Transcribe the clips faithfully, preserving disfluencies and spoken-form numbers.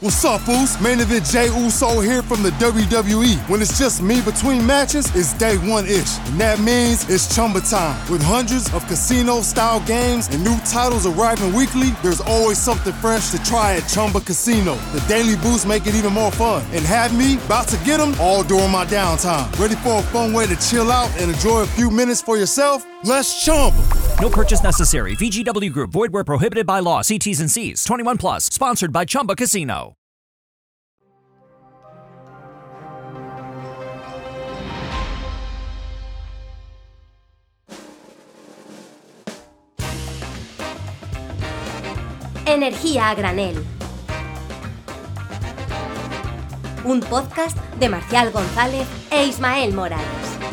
What's up, Foos? Main event Jey Uso here from the W W E. When it's just me between matches, it's day one-ish. And that means it's Chumba time. With hundreds of casino-style games and new titles arriving weekly, there's always something fresh to try at Chumba Casino. The daily boosts make it even more fun. And have me about to get them all during my downtime. Ready for a fun way to chill out and enjoy a few minutes for yourself? Let's Chumba. No purchase necessary. V G W Group. Void where prohibited by law. See T's and C's. twenty-one plus. Sponsored by Chumba Casino. Energía a granel. Un podcast de Marcial González e Ismael Morales.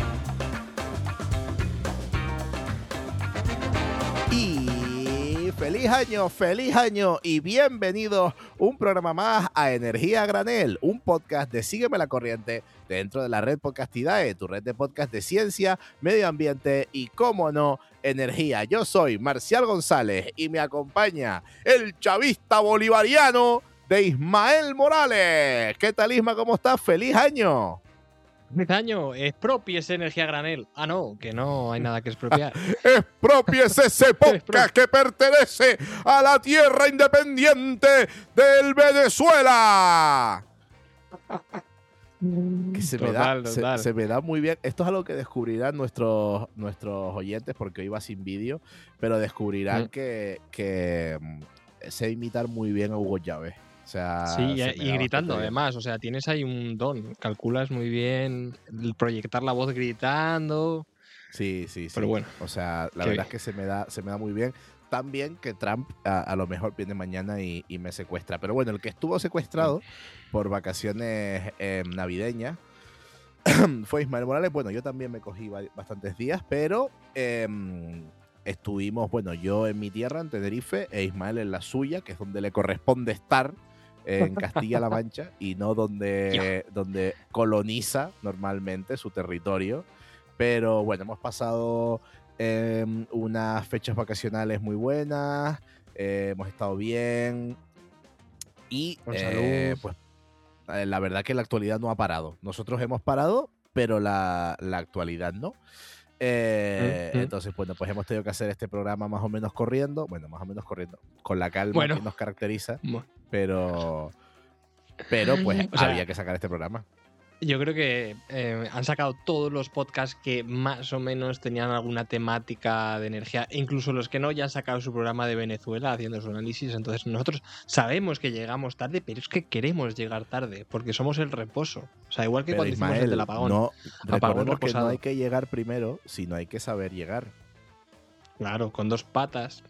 Y feliz año, feliz año y bienvenidos un programa más a Energía a Granel, un podcast de Sígueme la Corriente dentro de la red Podcastidae, tu red de podcast de ciencia, medio ambiente y, cómo no, energía. Yo soy Marcial González y me acompaña el chavista bolivariano de Ismael Morales. ¿Qué tal, Isma? ¿Cómo estás? ¡Feliz año! Feliz año. Expropiese energía a granel. Ah, no, que no hay nada que expropiar. Expropiese ese podcast que pertenece a la tierra independiente del Venezuela. Que se, Total, me da, total. se, se me da muy bien. Esto es algo que descubrirán nuestros, nuestros oyentes, porque hoy va sin vídeo, pero descubrirán Mm. que, que mm, sé imitar muy bien a Hugo Chávez. O sea, Sí, y, se me y da gritando bastante bien. además. O sea, tienes ahí un don. Calculas muy bien el proyectar la voz gritando. Sí, sí, sí. Pero bueno, O sea, la qué verdad bien. es que se me da, se me da muy bien. Tan bien que Trump a, a lo mejor viene mañana y, y me secuestra. Pero bueno, el que estuvo secuestrado por vacaciones eh, navideñas fue Ismael Morales. Bueno, yo también me cogí ba- bastantes días, pero eh, estuvimos, bueno, yo en mi tierra, en Tenerife, e Ismael en la suya, que es donde le corresponde estar, en Castilla-La Mancha, y no donde, donde coloniza normalmente su territorio. Pero bueno, hemos pasado eh, unas fechas vacacionales muy buenas, eh, hemos estado bien y Con eh, salud. pues eh, la verdad que la actualidad no ha parado. Nosotros hemos parado, pero la, la actualidad no. Eh, Mm, mm. Entonces, bueno, pues hemos tenido que hacer este programa más o menos corriendo, bueno, más o menos corriendo, con la calma Bueno. que nos caracteriza, Bueno, pero, pero pues O sea, había que sacar este programa. yo creo que eh, han sacado todos los podcasts que más o menos tenían alguna temática de energía. E incluso los que no, ya han sacado su programa de Venezuela haciendo su análisis. Entonces nosotros sabemos que llegamos tarde, pero es que queremos llegar tarde, porque somos el reposo. O sea, igual que Pero cuando hicimos el Ismael, del apagón. no, Apagón recordemos que no reposado. hay que llegar primero, sino hay que saber llegar. Claro, con dos patas.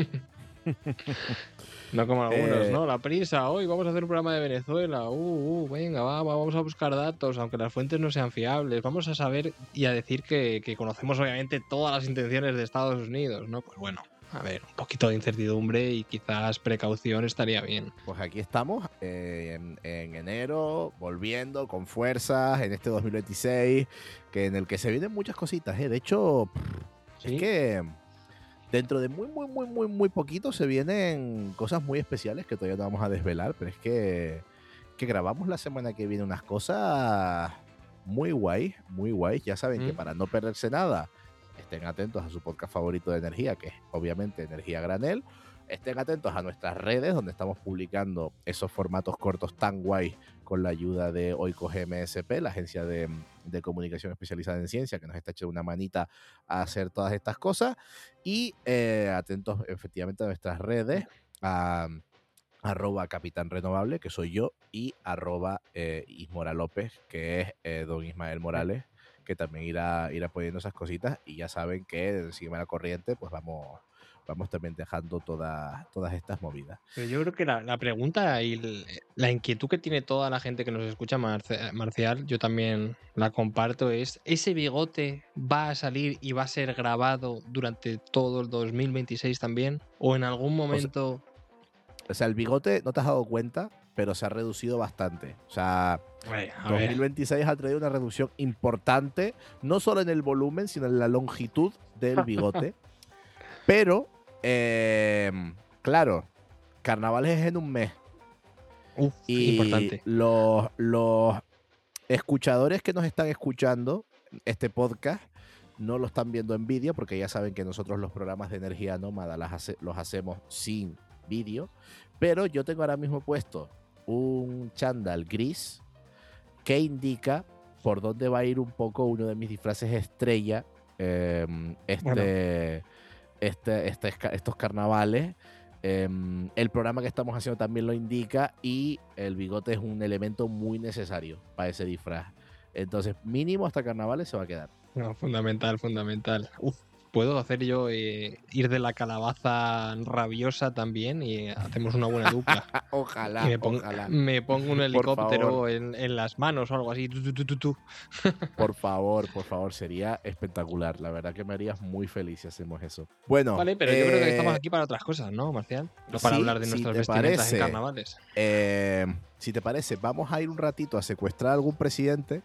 No como algunos, Eh, ¿no? La prisa, hoy vamos a hacer un programa de Venezuela. Uh, uh, venga, va, va, vamos a buscar datos, aunque las fuentes no sean fiables. Vamos a saber y a decir que, que conocemos obviamente todas las intenciones de Estados Unidos, ¿no? Pues bueno, a ver, un poquito de incertidumbre y quizás precaución estaría bien. Pues aquí estamos eh, en, en enero, volviendo con fuerzas en este dos mil veintiséis, que en el que se vienen muchas cositas, ¿eh? De hecho, ¿Sí? es que dentro de muy, muy, muy, muy, muy poquito se vienen cosas muy especiales que todavía no vamos a desvelar, pero es que, que grabamos la semana que viene unas cosas muy guay, muy guay. Ya saben que Mm. para no perderse nada, estén atentos a su podcast favorito de energía, que es obviamente Energía Granel. Estén atentos a nuestras redes, donde estamos publicando esos formatos cortos tan guay con la ayuda de Oikos G M S P, la agencia de, de comunicación especializada en ciencia, que nos está echando una manita a hacer todas estas cosas. Y eh, atentos efectivamente a nuestras redes, a arroba Capitán Renovable, que soy yo, y arroba eh, Ismora López, que es eh, don Ismael Morales, que también irá, irá poniendo esas cositas. Y ya saben que Sígueme la Corriente, pues vamos, vamos también dejando todas, todas estas movidas. Pero yo creo que la, la pregunta y el- la inquietud que tiene toda la gente que nos escucha, Marce- Marcial, yo también la comparto, es, ¿ese bigote va a salir y va a ser grabado durante todo el dos mil veintiséis también? ¿O en algún momento...? O sea, el bigote, no te has dado cuenta, pero se ha reducido bastante. O sea, Bueno, a dos ver. mil veintiséis ha traído una reducción importante, no solo en el volumen, sino en la longitud del bigote. Pero, eh, claro, carnavales es en un mes. Uf, Y importante. los, los escuchadores que nos están escuchando este podcast no lo están viendo en vídeo porque ya saben que nosotros los programas de Energía Nómada las hace, los hacemos sin vídeo, pero yo tengo ahora mismo puesto un chándal gris que indica por dónde va a ir un poco uno de mis disfraces estrella eh, este, Bueno. este, este, estos carnavales. Eh, el programa que estamos haciendo también lo indica y el bigote es un elemento muy necesario para ese disfraz. Entonces, mínimo hasta carnavales se va a quedar. No, fundamental, fundamental. Uf, puedo hacer yo eh, ir de la calabaza rabiosa también y hacemos una buena dupla. Ojalá, Y me, pongo, ojalá. me pongo un helicóptero favor. en, en las manos o algo así. Tu, tu, tu, tu, tu. Por favor, por favor, sería espectacular. La verdad que me harías muy feliz si hacemos eso. Bueno, Vale, pero yo creo que eh, estamos aquí para otras cosas, ¿no, Marcial? No para sí, hablar de si nuestras te vestimentas parece. en carnavales. Eh, si te parece, vamos a ir un ratito a secuestrar a algún presidente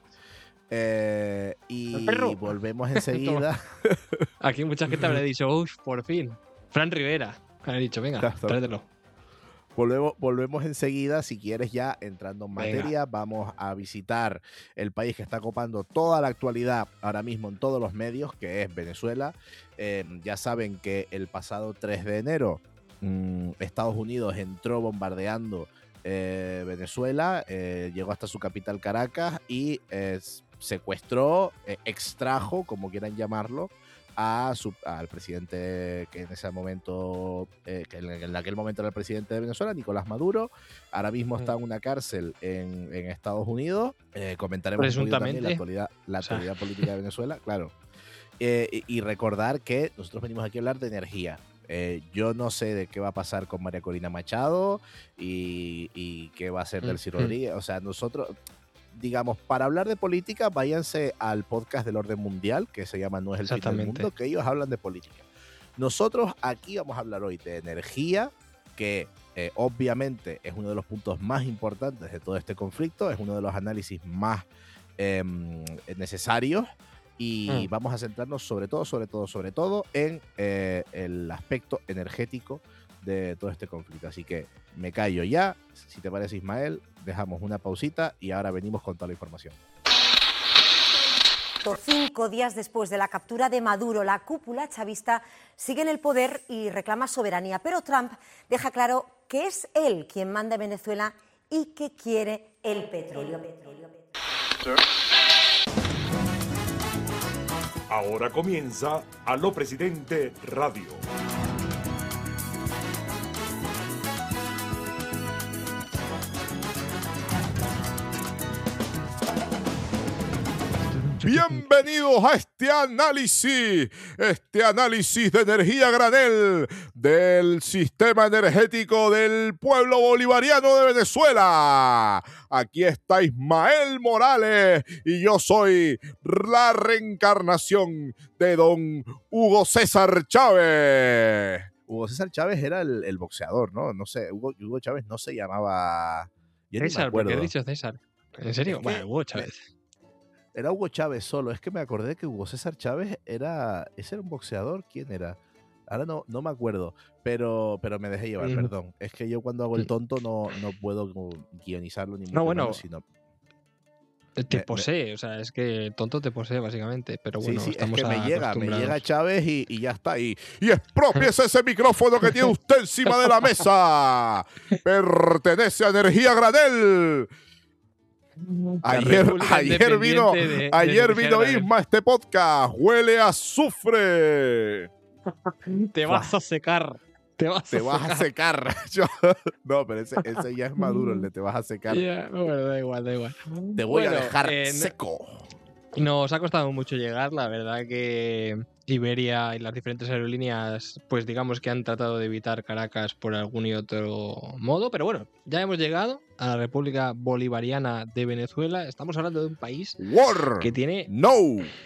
eh, y ¡El perro! volvemos enseguida. Aquí mucha gente habrá dicho, uff, por fin. Fran Rivera. Habrá dicho, venga, Claro. tráetelo. Volvemos, volvemos enseguida, si quieres ya entrando en Venga. materia, vamos a visitar el país que está copando toda la actualidad ahora mismo en todos los medios, que es Venezuela. Eh, ya saben que el pasado tres de enero mmm, Estados Unidos entró bombardeando eh, Venezuela, eh, llegó hasta su capital Caracas y eh, secuestró, eh, extrajo, como quieran llamarlo, a su, al presidente que en ese momento, eh, que en, en aquel momento era el presidente de Venezuela, Nicolás Maduro. Ahora mismo está en una cárcel en, en Estados Unidos. Eh, comentaremos un poquito también la actualidad, la actualidad o sea. política de Venezuela, claro. Eh, y, y recordar que nosotros venimos aquí a hablar de energía. Eh, yo no sé de qué va a pasar con María Corina Machado y, y qué va a hacer Delcy Rodríguez. O sea, nosotros... digamos, para hablar de política, váyanse al podcast del orden mundial, que se llama No es el fin del mundo, que ellos hablan de política. Nosotros aquí vamos a hablar hoy de energía, que eh, obviamente es uno de los puntos más importantes de todo este conflicto, es uno de los análisis más eh, necesarios, y mm. vamos a centrarnos sobre todo, sobre todo, sobre todo en eh, el aspecto energético de todo este conflicto. Así que me callo ya. Si te parece, Ismael, dejamos una pausita y ahora venimos con toda la información. Cinco días después de la captura de Maduro, la cúpula chavista sigue en el poder y reclama soberanía, pero Trump deja claro que es él quien manda en Venezuela y que quiere el petróleo. Ahora comienza A lo Presidente Radio. Bienvenidos a este análisis, este análisis de energía granel del sistema energético del pueblo bolivariano de Venezuela. Aquí está Ismael Morales y yo soy la reencarnación de don Hugo César Chávez. Hugo César Chávez era el, el boxeador, ¿no? No sé, Hugo, Hugo Chávez no se llamaba... Yo César, ¿por qué has dicho César? ¿En serio? Es bueno, que, Hugo Chávez. Era Hugo Chávez solo. Es que me acordé que Hugo César Chávez era... ¿Ese era un boxeador? ¿Quién era? Ahora no, no me acuerdo. Pero, pero me dejé llevar, mm. perdón. Es que yo cuando hago el tonto no, no puedo guionizarlo ni mucho no, bueno, menos, sino... Te posee, me, o sea, es que tonto te posee básicamente, pero bueno, sí, sí, estamos es que me llega, me llega Chávez y, y ya está ahí. Y expropiese ese micrófono que tiene usted encima de la mesa. Pertenece a Energía Granel. Ayer, ayer vino, de, ayer de vino Isma a este podcast. Huele a azufre. Te vas a secar. Te vas, te a, vas secar. a secar. Yo, no, pero ese, ese ya es maduro, el de te vas a secar. Yeah, bueno, da igual, da igual. Te voy bueno, a dejar eh, seco. Nos ha costado mucho llegar, la verdad que Iberia y las diferentes aerolíneas, pues digamos que han tratado de evitar Caracas por algún y otro modo, pero bueno, ya hemos llegado a la República Bolivariana de Venezuela. Estamos hablando de un país War, que tiene... No,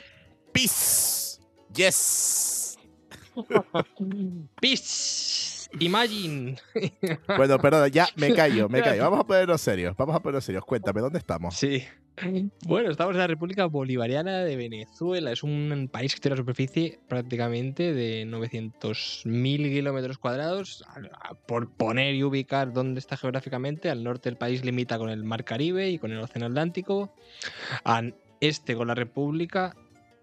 Peace, Yes. Peace. Imagine. Bueno, perdón, ya me callo, me callo. Vamos a ponernos serios, vamos a ponernos serios. Cuéntame, ¿dónde estamos? Sí. Bueno, estamos en la República Bolivariana de Venezuela. Es un país que tiene una superficie prácticamente de novecientos mil kilómetros cuadrados. Por poner y ubicar dónde está geográficamente, al norte del país limita con el Mar Caribe y con el Océano Atlántico. Al este con la República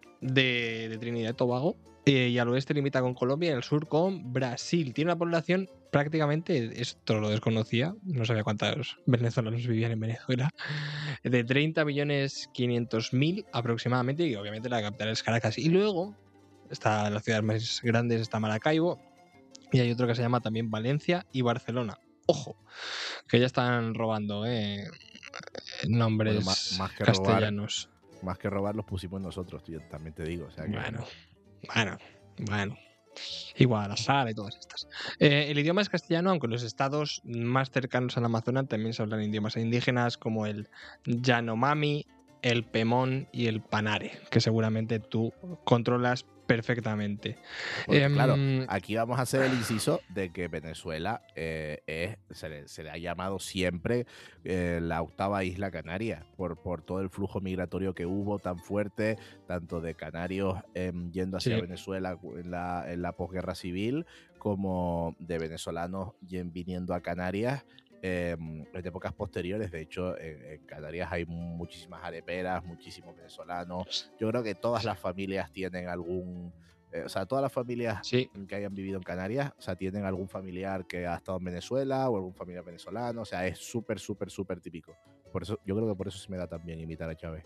de, de Trinidad y Tobago. Eh, y al oeste limita con Colombia y al sur con Brasil. Tiene una población prácticamente, esto lo desconocía, no sabía cuántos venezolanos vivían en Venezuela, de treinta millones quinientos mil aproximadamente, y obviamente la capital es Caracas. Y luego está las ciudades más grandes, está Maracaibo, y hay otro que se llama también Valencia y Barcelona. Ojo, que ya están robando eh, nombres Bueno, más, más que castellanos. Robar, más que robar los pusimos nosotros, tío, también te digo. O sea que... Bueno, bueno, bueno. Igual, la Sara y todas estas. Eh, el idioma es castellano, aunque en los estados más cercanos al Amazonas también se hablan idiomas indígenas como el Yanomami, el Pemón y el Panare, que seguramente tú controlas perfectamente. Porque, eh, claro, aquí vamos a hacer el inciso de que Venezuela eh, es, se, le, se le ha llamado siempre eh, la octava isla canaria por, por todo el flujo migratorio que hubo tan fuerte, tanto de canarios eh, yendo hacia Sí. Venezuela en la, en la posguerra civil, como de venezolanos yen- viniendo a Canarias eh, en épocas posteriores. De hecho, en, en Canarias hay muchísimas areperas, muchísimos venezolanos. Yo creo que todas las familias tienen algún... eh, o sea, todas las familias Sí. que hayan vivido en Canarias, o sea, tienen algún familiar que ha estado en Venezuela o algún familiar venezolano. O sea, es súper, súper, súper típico. Por eso, yo creo que por eso se me da tan bien imitar a Chávez.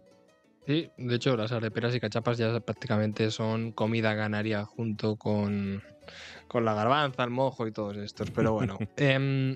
Sí, de hecho las areperas y cachapas ya prácticamente son comida canaria junto con, con la garbanza, el mojo y todos estos, pero bueno. em,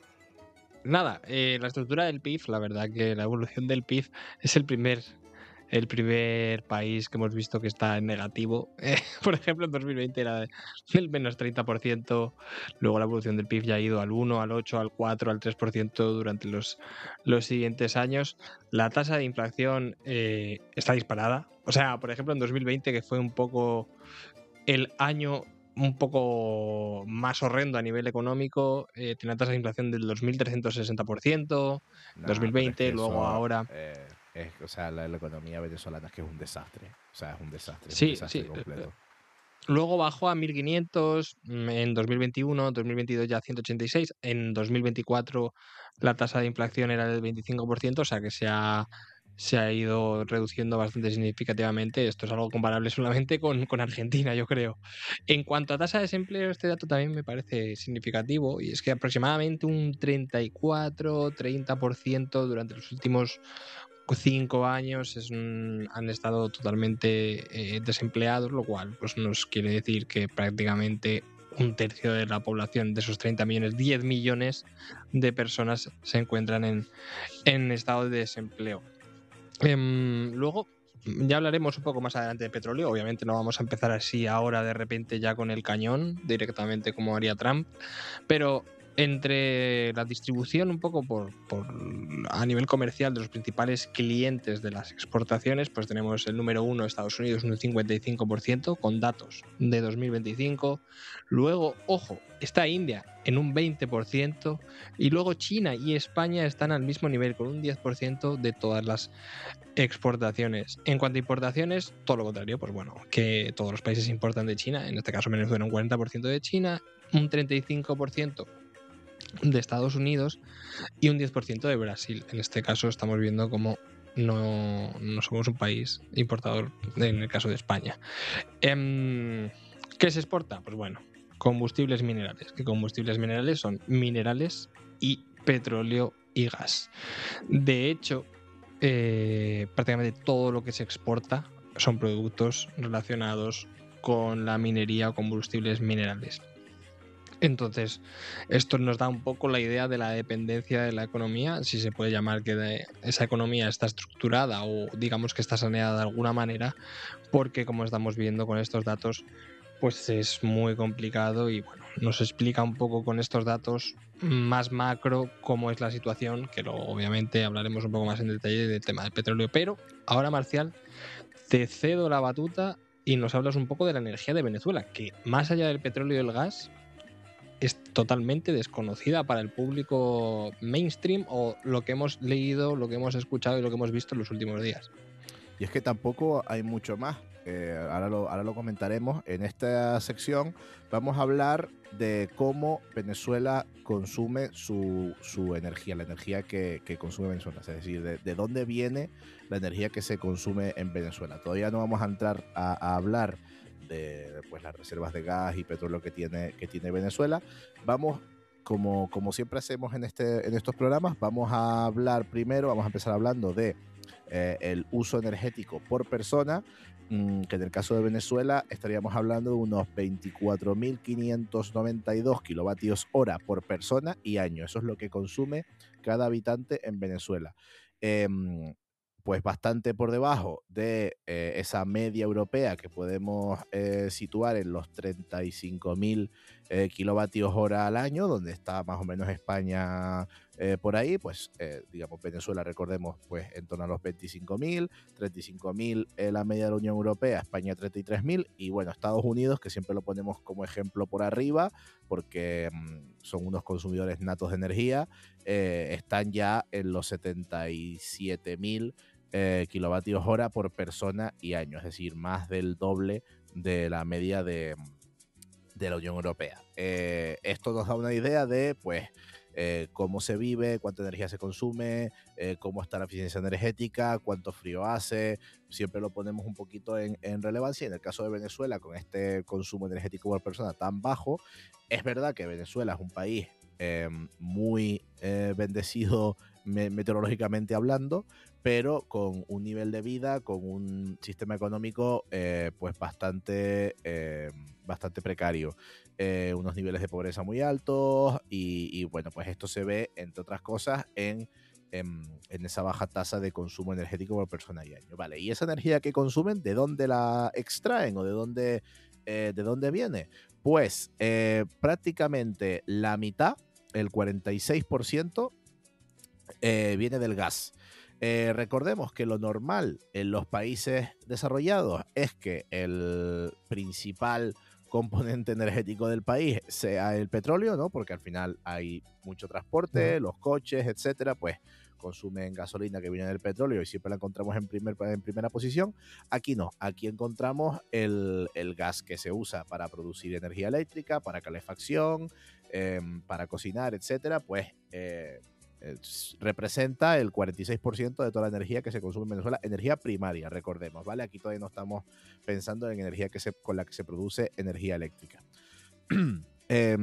nada, eh, la estructura del P I B, la verdad que la evolución del P I B es el primer, el primer país que hemos visto que está en negativo. Eh, por ejemplo, en dos mil veinte era del menos treinta por ciento, luego la evolución del P I B ya ha ido al uno, al ocho, al cuatro, al tres por ciento durante los, los siguientes años. La tasa de inflación eh, está disparada. O sea, por ejemplo, en dos mil veinte, que fue un poco el año un poco más horrendo a nivel económico, eh, tiene una tasa de inflación del dos mil trescientos sesenta por ciento, Nah, dos mil pero es veinte, que luego eso, ahora... eh, es, o sea, la, la economía venezolana es que es un desastre. O sea, es un desastre. Es Sí, un desastre sí. completo. Luego bajó a mil quinientos en dos mil veintiuno, dos mil veintidós ya ciento ochenta y seis, en dos mil veinticuatro la tasa de inflación era del veinticinco por ciento, o sea que se ha, se ha ido reduciendo bastante significativamente. Esto es algo comparable solamente con, con Argentina, yo creo. En cuanto a tasa de desempleo, este dato también me parece significativo, y es que aproximadamente un treinta y cuatro treinta por ciento durante los últimos cinco años es un, han estado totalmente eh, desempleados, lo cual pues nos quiere decir que prácticamente un tercio de la población, de esos treinta millones, diez millones de personas se encuentran en, en estado de desempleo. Em, luego ya hablaremos un poco más adelante de petróleo. Obviamente no vamos a empezar así ahora de repente ya con el cañón directamente como haría Trump, pero entre la distribución un poco por, por a nivel comercial de los principales clientes de las exportaciones, pues tenemos el número uno Estados Unidos un cincuenta y cinco por ciento con datos de dos mil veinticinco. Luego, ojo, está India en un veinte por ciento y luego China y España están al mismo nivel con un diez por ciento de todas las exportaciones. En cuanto a importaciones, todo lo contrario, pues bueno, que todos los países importan de China, en este caso Venezuela un cuarenta por ciento de China, un treinta y cinco por ciento de Estados Unidos y un diez por ciento de Brasil. En este caso estamos viendo como no, no somos un país importador en el caso de España. Eh, ¿Qué se exporta? Pues bueno, combustibles minerales. ¿Qué combustibles minerales? Son minerales y petróleo y gas. De hecho, eh, prácticamente todo lo que se exporta son productos relacionados con la minería o combustibles minerales. Entonces, esto nos da un poco la idea de la dependencia de la economía, si se puede llamar que de esa economía está estructurada o digamos que está saneada de alguna manera, porque como estamos viendo con estos datos, pues es muy complicado y bueno, nos explica un poco con estos datos más macro cómo es la situación, que luego obviamente hablaremos un poco más en detalle del tema del petróleo. Pero ahora, Marcial, te cedo la batuta y nos hablas un poco de la energía de Venezuela, que más allá del petróleo y el gas, es totalmente desconocida para el público mainstream o lo que hemos leído, lo que hemos escuchado y lo que hemos visto en los últimos días. Y es que tampoco hay mucho más. Eh, ahora, lo, ahora lo comentaremos. En esta sección vamos a hablar de cómo Venezuela consume su, su energía, la energía que, que consume Venezuela. Es decir, de, de dónde viene la energía que se consume en Venezuela. Todavía no vamos a entrar a, a hablar de pues, las reservas de gas y petróleo que tiene, que tiene Venezuela. Vamos, como, como siempre hacemos en, este, en estos programas, vamos a hablar primero, vamos a empezar hablando de eh, el uso energético por persona, mmm, que en el caso de Venezuela estaríamos hablando de unos veinticuatro mil quinientos noventa y dos kilovatios hora por persona y año. Eso es lo que consume cada habitante en Venezuela. Eh, pues bastante por debajo de eh, esa media europea que podemos eh, situar en los treinta y cinco mil eh, kilovatios hora al año, donde está más o menos España eh, por ahí, pues eh, digamos Venezuela, recordemos, pues en torno a los veinticinco mil, treinta y cinco mil eh, la media de la Unión Europea, España treinta y tres mil, y bueno, Estados Unidos, que siempre lo ponemos como ejemplo por arriba, porque mmm, son unos consumidores natos de energía, eh, están ya en los setenta y siete mil Eh, kilovatios hora por persona y año, es decir, más del doble de la media de, de la Unión Europea. Eh, esto nos da una idea de pues eh, cómo se vive, cuánta energía se consume, eh, cómo está la eficiencia energética, cuánto frío hace. Siempre lo ponemos un poquito en, en relevancia. En el caso de Venezuela, con este consumo energético por persona tan bajo, es verdad que Venezuela es un país eh, muy eh, bendecido me meteorológicamente hablando, pero con un nivel de vida, con un sistema económico eh, pues bastante, eh, bastante precario, eh, unos niveles de pobreza muy altos y, y bueno, pues esto se ve, entre otras cosas, en, en, en esa baja tasa de consumo energético por persona y año. Vale, y esa energía que consumen, ¿de dónde la extraen o de dónde, eh, de dónde viene? Pues eh, prácticamente la mitad, el cuarenta y seis por ciento, eh, viene del gas. Eh, recordemos que lo normal en los países desarrollados es que el principal componente energético del país sea el petróleo, ¿no? Porque al final hay mucho transporte, uh-huh. los coches, etcétera, pues consumen gasolina que viene del petróleo y siempre la encontramos en, primer, en primera posición. Aquí no, aquí encontramos el, el gas que se usa para producir energía eléctrica, para calefacción, eh, para cocinar, etcétera, pues eh, representa el cuarenta y seis por ciento de toda la energía que se consume en Venezuela, energía primaria, recordemos, ¿vale? Aquí todavía no estamos pensando en energía que se, con la que se produce energía eléctrica. eh,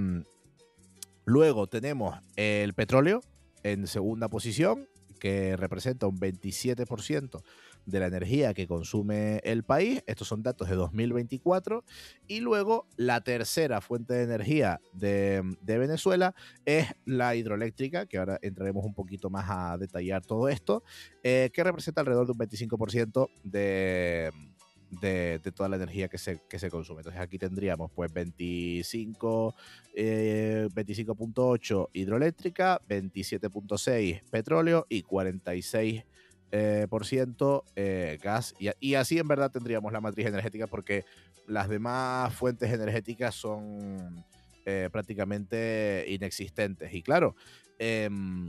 luego tenemos el petróleo en segunda posición, que representa un veintisiete por ciento de la energía que consume el país. Estos son datos de dos mil veinticuatro. Y luego la tercera fuente de energía de, de Venezuela es la hidroeléctrica, que ahora entraremos un poquito más a detallar todo esto, eh, que representa alrededor de un veinticinco por ciento de, de, de toda la energía que se, que se consume. Entonces aquí tendríamos pues veinticinco, eh, veinticinco punto ocho hidroeléctrica, veintisiete punto seis petróleo y cuarenta y seis Eh, por ciento eh, gas, y, y así en verdad tendríamos la matriz energética, porque las demás fuentes energéticas son eh, prácticamente inexistentes. Y claro, eh,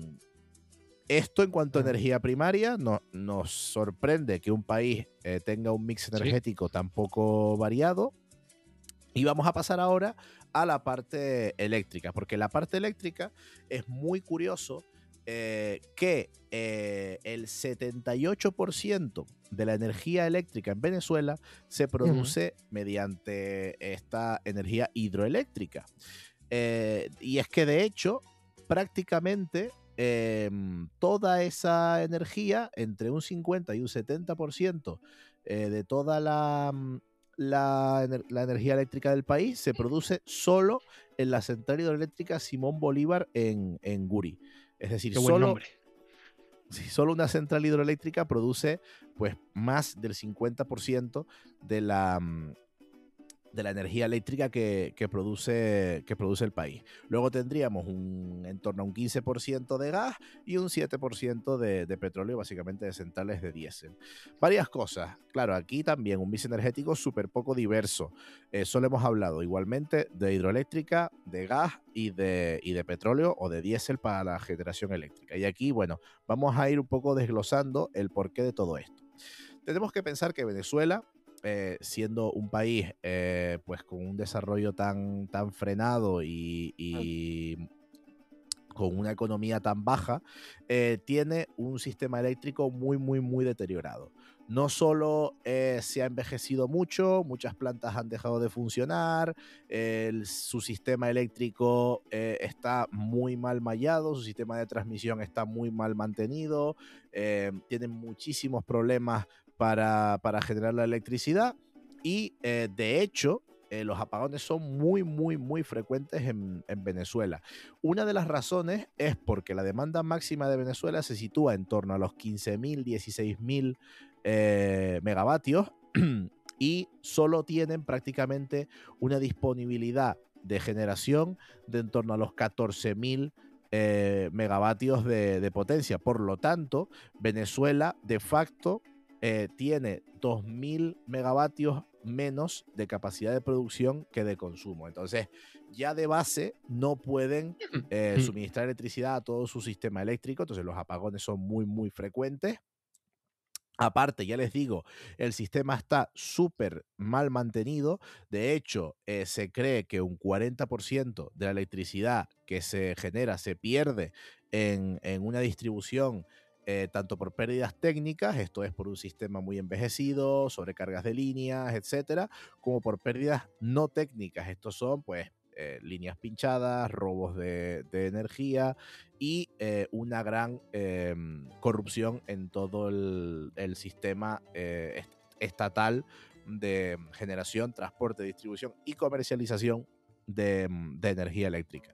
esto en cuanto a energía primaria no, nos sorprende que un país eh, tenga un mix energético sí. tan poco variado. Y vamos a pasar ahora a la parte eléctrica, porque la parte eléctrica es muy curioso. Eh, que eh, el setenta y ocho por ciento de la energía eléctrica en Venezuela se produce uh-huh. mediante esta energía hidroeléctrica. Eh, y es que de hecho, prácticamente eh, toda esa energía, entre un cincuenta y un setenta por ciento eh, de toda la, la, la energía eléctrica del país se produce solo en la central hidroeléctrica Simón Bolívar en, en Guri. Es decir, solo, sí, solo una central hidroeléctrica produce pues, más del cincuenta por ciento de la, de la energía eléctrica que, que, produce, que produce el país. Luego tendríamos un, en torno a un quince por ciento de gas y un siete por ciento de, de petróleo, básicamente de centrales de diésel. Varias cosas. Claro, aquí también un mix energético súper poco diverso. Eh, solo hemos hablado igualmente de hidroeléctrica, de gas y de, y de petróleo o de diésel para la generación eléctrica. Y aquí, bueno, vamos a ir un poco desglosando el porqué de todo esto. Tenemos que pensar que Venezuela, Eh, siendo un país eh, pues con un desarrollo tan, tan frenado y, y con una economía tan baja, eh, tiene un sistema eléctrico muy, muy, muy deteriorado. No solo eh, se ha envejecido mucho, muchas plantas han dejado de funcionar, el, su sistema eléctrico eh, está muy mal mallado, su sistema de transmisión está muy mal mantenido, eh, tienen muchísimos problemas para, para generar la electricidad y eh, de hecho eh, los apagones son muy muy muy frecuentes en, en Venezuela. Una de las razones es porque la demanda máxima de Venezuela se sitúa en torno a los quince mil, dieciséis mil eh, megavatios y solo tienen prácticamente una disponibilidad de generación de en torno a los catorce mil eh, megavatios de, de potencia. Por lo tanto, Venezuela de facto Eh, tiene dos mil megavatios menos de capacidad de producción que de consumo. Entonces, ya de base no pueden eh, suministrar electricidad a todo su sistema eléctrico. Entonces, los apagones son muy, muy frecuentes. Aparte, ya les digo, el sistema está súper mal mantenido. De hecho, eh, se cree que un cuarenta por ciento de la electricidad que se genera se pierde en, en una distribución Eh, tanto por pérdidas técnicas, esto es por un sistema muy envejecido, sobrecargas de líneas, etcétera, como por pérdidas no técnicas. Estos son, pues, eh, líneas pinchadas, robos de, de energía y eh, una gran eh, corrupción en todo el, el sistema eh, est estatal de generación, transporte, distribución y comercialización de, de energía eléctrica.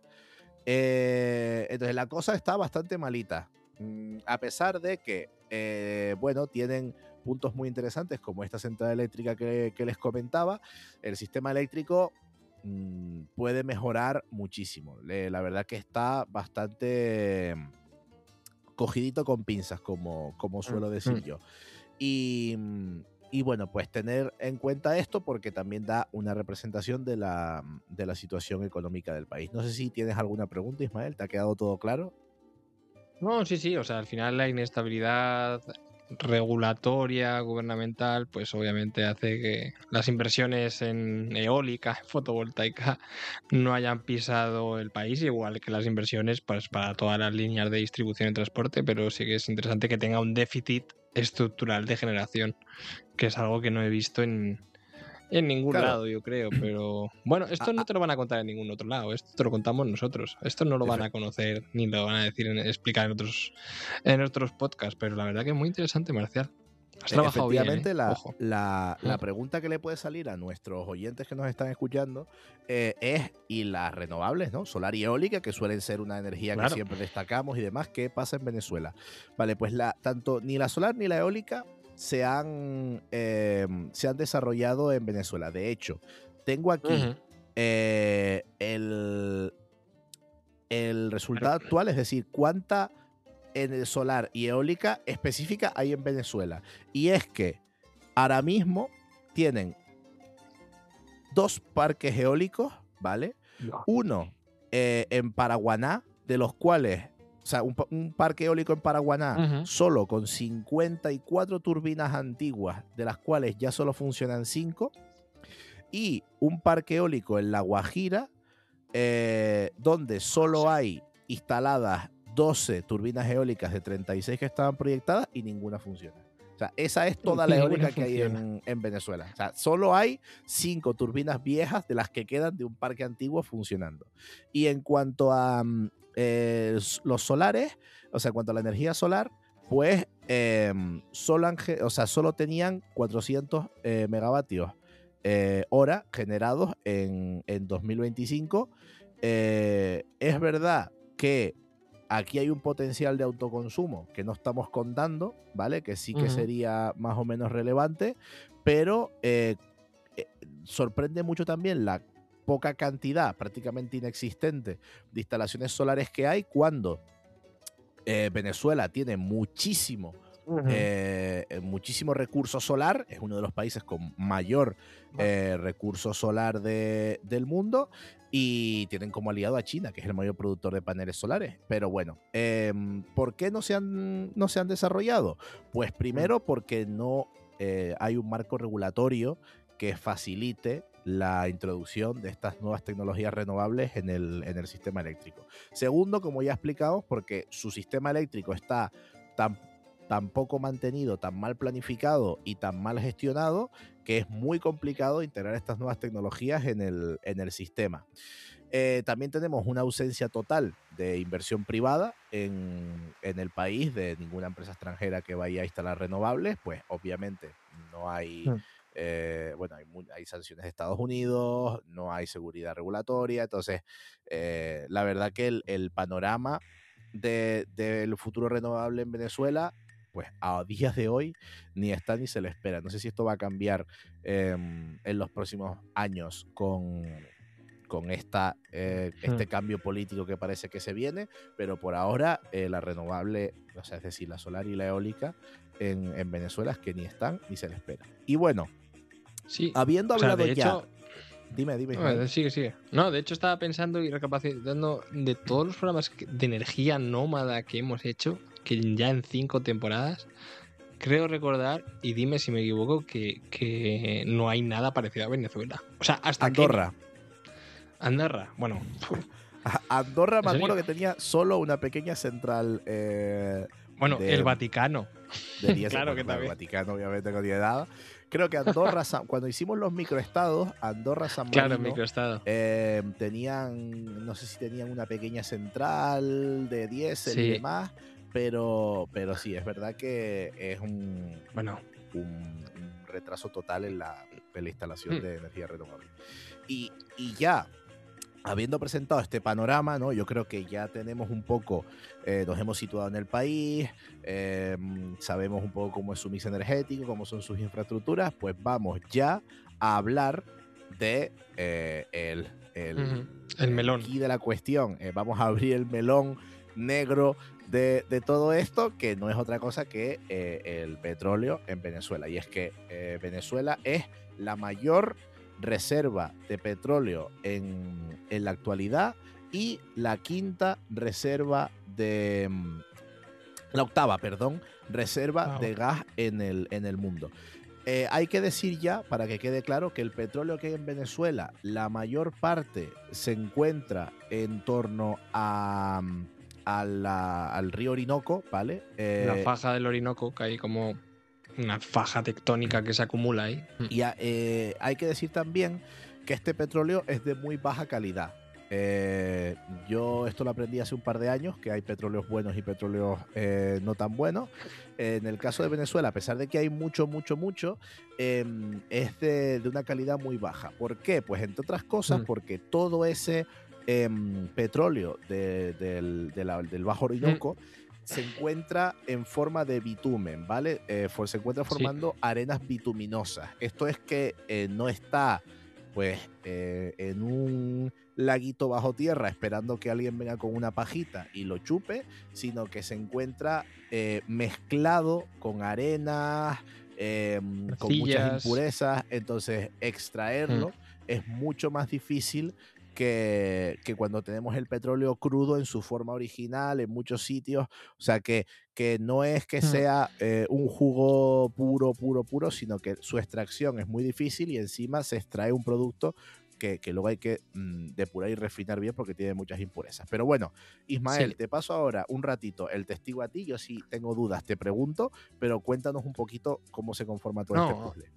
Eh, entonces, la cosa está bastante malita. A pesar de que, eh, bueno, tienen puntos muy interesantes como esta central eléctrica que, que les comentaba, el sistema eléctrico mmm, puede mejorar muchísimo. Le, la verdad que está bastante cogidito con pinzas, como, como suelo decir yo. Y, y bueno, pues tener en cuenta esto porque también da una representación de la, de la situación económica del país. No sé si tienes alguna pregunta, Ismael, ¿te ha quedado todo claro? No, sí, sí, o sea, al final la inestabilidad regulatoria, gubernamental, pues obviamente hace que las inversiones en eólica, en fotovoltaica, no hayan pisado el país, igual que las inversiones pues, para todas las líneas de distribución y transporte, pero sí que es interesante que tenga un déficit estructural de generación, que es algo que no he visto en... En ningún claro. lado, yo creo, pero... Bueno, esto no te lo van a contar en ningún otro lado, esto te lo contamos nosotros. Esto no lo van a conocer ni lo van a decir, en, explicar en otros, en otros podcasts, pero la verdad que es muy interesante, Marcial. Has trabajado Efectivamente, bien, ¿eh? la, Ojo. la, la pregunta que le puede salir a nuestros oyentes que nos están escuchando eh, es, ¿y las renovables, no? Solar y eólica, que suelen ser una energía claro. que siempre destacamos y demás, ¿qué pasa en Venezuela? Vale, pues la, tanto ni la solar ni la eólica se han, eh, se han desarrollado en Venezuela. De hecho, tengo aquí uh-huh. eh, el, el resultado Pero, actual, es decir, cuánta en el solar y eólica específica hay en Venezuela. Y es que ahora mismo tienen dos parques eólicos, ¿vale? No. Uno eh, en Paraguaná, de los cuales... O sea, un, un parque eólico en Paraguaná uh-huh. solo con cincuenta y cuatro turbinas antiguas, de las cuales ya solo funcionan cinco. Y un parque eólico en La Guajira, eh, donde solo hay instaladas doce turbinas eólicas de treinta y seis que estaban proyectadas y ninguna funciona. O sea, esa es toda la eólica que hay en, en Venezuela. O sea, solo hay cinco turbinas viejas de las que quedan de un parque antiguo funcionando. Y en cuanto a... Eh, los solares, o sea, en cuanto a la energía solar, pues eh, solo, han, o sea, solo tenían cuatrocientos eh, megavatios eh, hora generados en, en dos mil veinticinco. Eh, es verdad que aquí hay un potencial de autoconsumo que no estamos contando, ¿vale? Que sí que uh-huh. sería más o menos relevante, pero eh, eh, sorprende mucho también la poca cantidad, prácticamente inexistente, de instalaciones solares que hay cuando eh, Venezuela tiene muchísimo Uh-huh. Eh, muchísimo recurso solar, es uno de los países con mayor eh, recurso solar de, del mundo, y tienen como aliado a China, que es el mayor productor de paneles solares. Pero bueno, eh, ¿por qué no se han, no se han desarrollado? Pues primero porque no eh, hay un marco regulatorio que facilite la introducción de estas nuevas tecnologías renovables en el, en el sistema eléctrico. Segundo, como ya explicamos, porque su sistema eléctrico está tan tan poco mantenido, tan mal planificado y tan mal gestionado, que es muy complicado integrar estas nuevas tecnologías en el, en el sistema. Eh, también tenemos una ausencia total de inversión privada en, en el país, de ninguna empresa extranjera que vaya a instalar renovables. Pues obviamente no hay, mm. eh, bueno, hay, hay sanciones de Estados Unidos, no hay seguridad regulatoria. Entonces, eh, la verdad que el, el panorama de, del futuro renovable en Venezuela, pues a días de hoy ni está ni se le espera. No sé si esto va a cambiar eh, en los próximos años con, con esta, eh, este cambio político que parece que se viene, pero por ahora eh, la renovable, o sea, es decir, la solar y la eólica en, en Venezuela es que ni están ni se le espera. Y bueno, sí, habiendo hablado o sea, ya... Hecho... Dime, dime. No, sigue, sigue. No, de hecho estaba pensando y recapacitando de todos los programas de energía nómada que hemos hecho, que ya en cinco temporadas, creo recordar, y dime si me equivoco, que, que no hay nada parecido a Venezuela. O sea, hasta Andorra. Que... Andorra, bueno. Andorra me acuerdo que tenía solo una pequeña central. Eh, bueno, de, el Vaticano. De diez, claro que el también. Vaticano obviamente no tiene nada. Creo que Andorra, cuando hicimos los microestados, Andorra, San Marino, claro, microestado. Eh, tenían, no sé si tenían una pequeña central de diésel sí. y demás, pero, pero sí, es verdad que es un, bueno. un, un retraso total en la, en la instalación mm. de energía renovable. Y, y ya, habiendo presentado este panorama, ¿no? Yo creo que ya tenemos un poco, eh, nos hemos situado en el país, eh, sabemos un poco cómo es su mix energético, cómo son sus infraestructuras, pues vamos ya a hablar de eh, el, el, uh-huh. el melón. Aquí de la cuestión. Eh, vamos a abrir el melón negro de, de todo esto, que no es otra cosa que eh, el petróleo en Venezuela. Y es que eh, Venezuela es la mayor reserva de petróleo en, en la actualidad y la quinta reserva de la octava, perdón, reserva wow. de gas en el, en el mundo. Eh, hay que decir ya, para que quede claro, que el petróleo que hay en Venezuela, la mayor parte se encuentra en torno a, a la, al río Orinoco, ¿vale? Eh, la faja del Orinoco, que hay como una faja tectónica que se acumula ahí. Y eh, hay que decir también que este petróleo es de muy baja calidad. Eh, yo esto lo aprendí hace un par de años, que hay petróleos buenos y petróleos eh, no tan buenos. Eh, en el caso de Venezuela, a pesar de que hay mucho, mucho, mucho, eh, es de, de una calidad muy baja. ¿Por qué? Pues entre otras cosas, mm. porque todo ese eh, petróleo de, de, de la, del Bajo Orinoco mm. se encuentra en forma de bitumen, ¿vale? Eh, for, se encuentra formando sí. arenas bituminosas. Esto es que eh, no está, pues, eh, en un laguito bajo tierra esperando que alguien venga con una pajita y lo chupe, sino que se encuentra eh, mezclado con arenas, eh, con muchas impurezas. Entonces, extraerlo mm. es mucho más difícil Que, que cuando tenemos el petróleo crudo en su forma original en muchos sitios. O sea que, que no es que sea eh, un jugo puro, puro, puro, sino que su extracción es muy difícil y encima se extrae un producto que, que luego hay que mmm, depurar y refinar bien porque tiene muchas impurezas. Pero bueno, Ismael, sí. te paso ahora un ratito el testigo a ti. Yo sí tengo dudas, te pregunto, pero cuéntanos un poquito cómo se conforma todo no. este puzzle.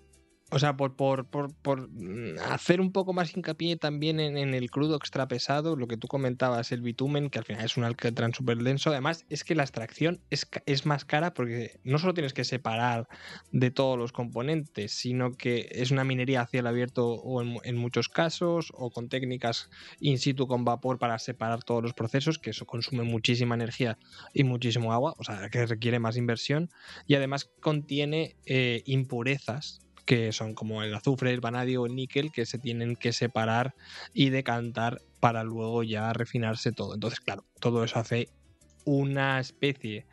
O sea, por, por, por, por hacer un poco más hincapié también en, en el crudo extrapesado, lo que tú comentabas, el bitumen, que al final es un alquitrán súper denso. Además, es que la extracción es, es más cara porque no solo tienes que separar de todos los componentes, sino que es una minería a cielo abierto o en, en muchos casos, o con técnicas in situ con vapor para separar todos los procesos, que eso consume muchísima energía y muchísimo agua, o sea, que requiere más inversión. Y además contiene eh, impurezas que son como el azufre, el vanadio o el níquel, que se tienen que separar y decantar para luego ya refinarse todo. Entonces, claro, todo eso hace una especie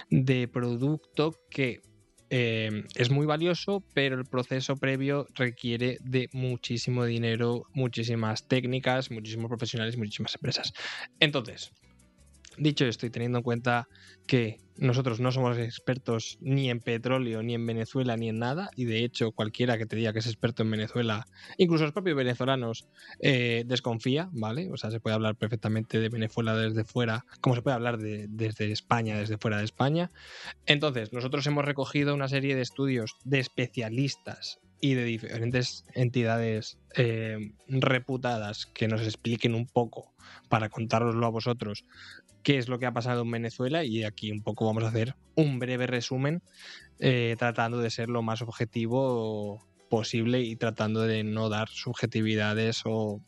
de producto que eh, es muy valioso, pero el proceso previo requiere de muchísimo dinero, muchísimas técnicas, muchísimos profesionales, muchísimas empresas. Entonces, dicho esto y teniendo en cuenta que nosotros no somos expertos ni en petróleo, ni en Venezuela, ni en nada, y de hecho cualquiera que te diga que es experto en Venezuela, incluso los propios venezolanos, eh, desconfía, ¿vale? O sea, se puede hablar perfectamente de Venezuela desde fuera, como se puede hablar de, desde España, desde fuera de España. Entonces, nosotros hemos recogido una serie de estudios de especialistas y de diferentes entidades eh, reputadas que nos expliquen un poco, para contároslo a vosotros, qué es lo que ha pasado en Venezuela, y aquí un poco vamos a hacer un breve resumen eh, tratando de ser lo más objetivo posible y tratando de no dar subjetividades o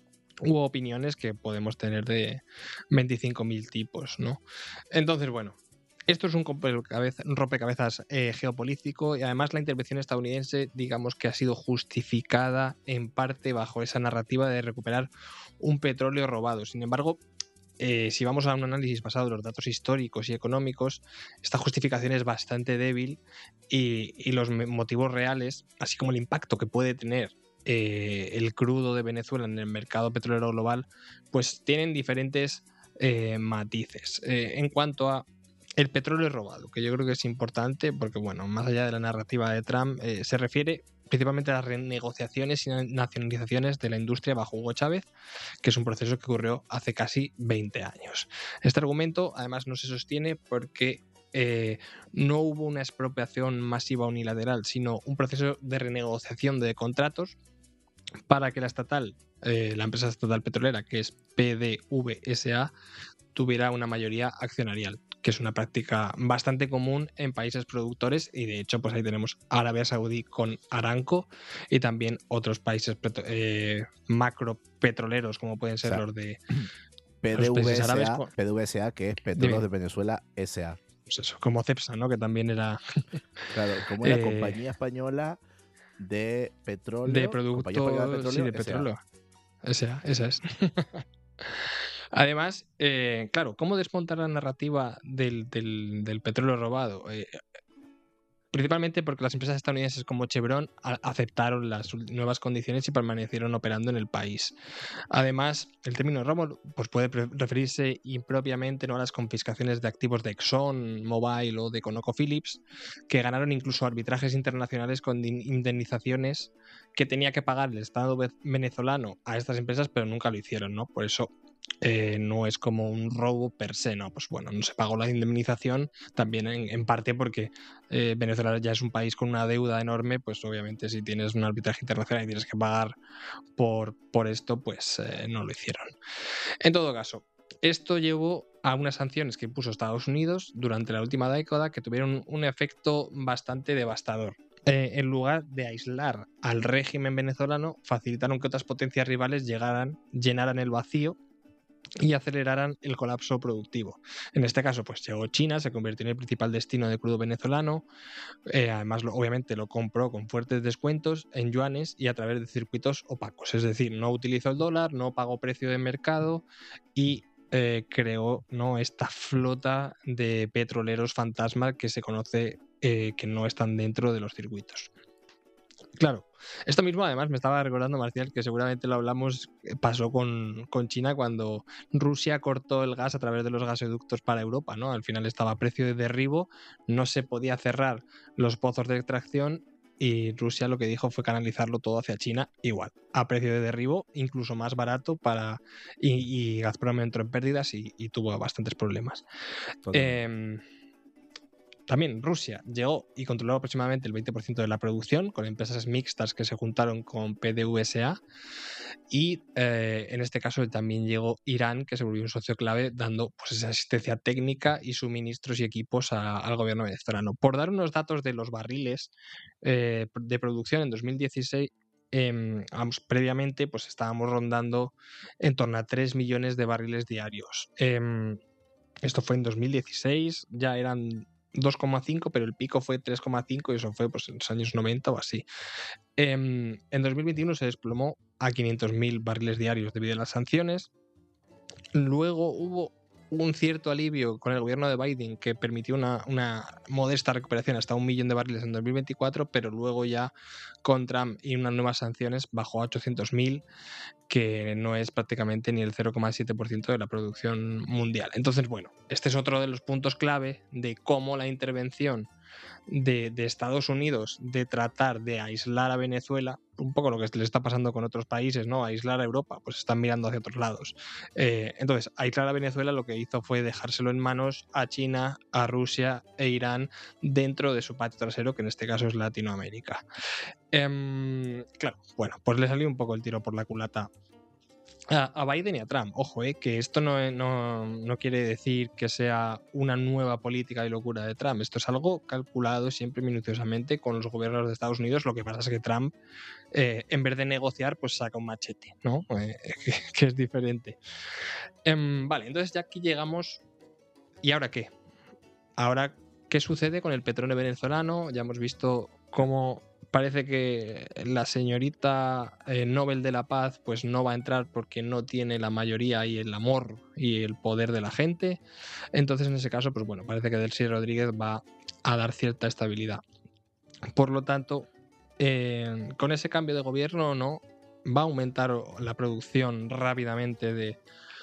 u opiniones que podemos tener de veinticinco mil tipos, ¿no? Entonces, bueno, esto es un rompecabezas eh, geopolítico, y además la intervención estadounidense, digamos que ha sido justificada en parte bajo esa narrativa de recuperar un petróleo robado. Sin embargo, Eh, si vamos a un análisis basado en los datos históricos y económicos, esta justificación es bastante débil, y, y los motivos reales, así como el impacto que puede tener eh, el crudo de Venezuela en el mercado petrolero global, pues tienen diferentes eh, matices. Eh, en cuanto a el petróleo robado, que yo creo que es importante porque, bueno, más allá de la narrativa de Trump, eh, se refiere principalmente a las renegociaciones y nacionalizaciones de la industria bajo Hugo Chávez, que es un proceso que ocurrió hace casi veinte años. Este argumento, además, no se sostiene porque eh, no hubo una expropiación masiva unilateral, sino un proceso de renegociación de contratos para que la estatal, eh, la empresa estatal petrolera, que es P D V S A, tuviera una mayoría accionarial, que es una práctica bastante común en países productores, y de hecho pues ahí tenemos Arabia Saudí con Aramco y también otros países eh, macro petroleros como pueden ser, o sea, los de P D V S A, los árabes, con... P D V S A, que es Petróleos de Venezuela S A. Pues eso, como Cepsa, ¿no? Que también era... Claro, como era eh... compañía española de petróleo. De producto, de petróleo, sí, de petróleo. S A, esa es. Además, eh, claro, ¿cómo desmontar la narrativa del, del, del petróleo robado? Eh, principalmente porque las empresas estadounidenses como Chevron a, aceptaron las nuevas condiciones y permanecieron operando en el país. Además, el término robo pues puede referirse impropiamente, ¿no?, a las confiscaciones de activos de Exxon, Mobil o de ConocoPhillips, que ganaron incluso arbitrajes internacionales con indemnizaciones que tenía que pagar el Estado venezolano a estas empresas, pero nunca lo hicieron, ¿no? Por eso Eh, no es como un robo per se, ¿no? Pues bueno, no se pagó la indemnización también en, en parte porque eh, Venezuela ya es un país con una deuda enorme, pues obviamente si tienes un arbitraje internacional y tienes que pagar por, por esto, pues eh, no lo hicieron. En todo caso, esto llevó a unas sanciones que impuso Estados Unidos durante la última década que tuvieron un efecto bastante devastador. Eh, en lugar de aislar al régimen venezolano, facilitaron que otras potencias rivales llegaran, llenaran el vacío y aceleraran el colapso productivo. En este caso, pues llegó China, se convirtió en el principal destino de crudo venezolano, eh, además lo, obviamente lo compró con fuertes descuentos en yuanes y a través de circuitos opacos, es decir, no utilizó el dólar, no pagó precio de mercado y eh, creó, ¿no?, esta flota de petroleros fantasma que se conoce eh, que no están dentro de los circuitos. Claro, esto mismo además me estaba recordando, Marcial, que seguramente lo hablamos, pasó con, con China cuando Rusia cortó el gas a través de los gasoductos para Europa, ¿no? Al final estaba a precio de derribo, no se podía cerrar los pozos de extracción y Rusia lo que dijo fue canalizarlo todo hacia China, igual, a precio de derribo, incluso más barato, para y, y Gazprom entró en pérdidas y, y tuvo bastantes problemas. Eh, También Rusia llegó y controló aproximadamente el veinte por ciento de la producción con empresas mixtas que se juntaron con P D V S A y eh, en este caso también llegó Irán, que se volvió un socio clave dando pues esa asistencia técnica y suministros y equipos a, al gobierno venezolano. Por dar unos datos de los barriles eh, de producción en dos mil dieciséis, eh, vamos, previamente pues estábamos rondando en torno a tres millones de barriles diarios. Eh, esto fue en dos mil dieciséis, ya eran dos coma cinco, pero el pico fue tres coma cinco y eso fue pues, en los años noventa o así. Eh, en dos mil veintiuno se desplomó a quinientos mil barriles diarios debido a las sanciones. Luego hubo un cierto alivio con el gobierno de Biden que permitió una, una modesta recuperación hasta un millón de barriles en dos mil veinticuatro, pero luego ya con Trump y unas nuevas sanciones bajó a ochocientos mil, que no es prácticamente ni el cero coma siete por ciento de la producción mundial. Entonces, bueno, este es otro de los puntos clave de cómo la intervención de, de Estados Unidos de tratar de aislar a Venezuela, un poco lo que le está pasando con otros países, ¿no? Aislar a Europa, pues están mirando hacia otros lados. Eh, entonces, aislar a Venezuela lo que hizo fue dejárselo en manos a China, a Rusia e Irán dentro de su patio trasero, que en este caso es Latinoamérica. Eh, claro, bueno, pues le salió un poco el tiro por la culata a Biden y a Trump. Ojo, eh, que esto no, no, no quiere decir que sea una nueva política y locura de Trump. Esto es algo calculado siempre minuciosamente con los gobiernos de Estados Unidos. Lo que pasa es que Trump, eh, en vez de negociar, pues saca un machete, ¿no? Eh, que, que es diferente. Eh, vale, entonces ya aquí llegamos. ¿Y ahora qué? Ahora, ¿qué sucede con el petróleo venezolano? Ya hemos visto cómo parece que la señorita eh, Nobel de la Paz pues no va a entrar porque no tiene la mayoría y el amor y el poder de la gente. Entonces, en ese caso, pues bueno, parece que Delcy Rodríguez va a dar cierta estabilidad. Por lo tanto, eh, con ese cambio de gobierno no va a aumentar la producción rápidamente de,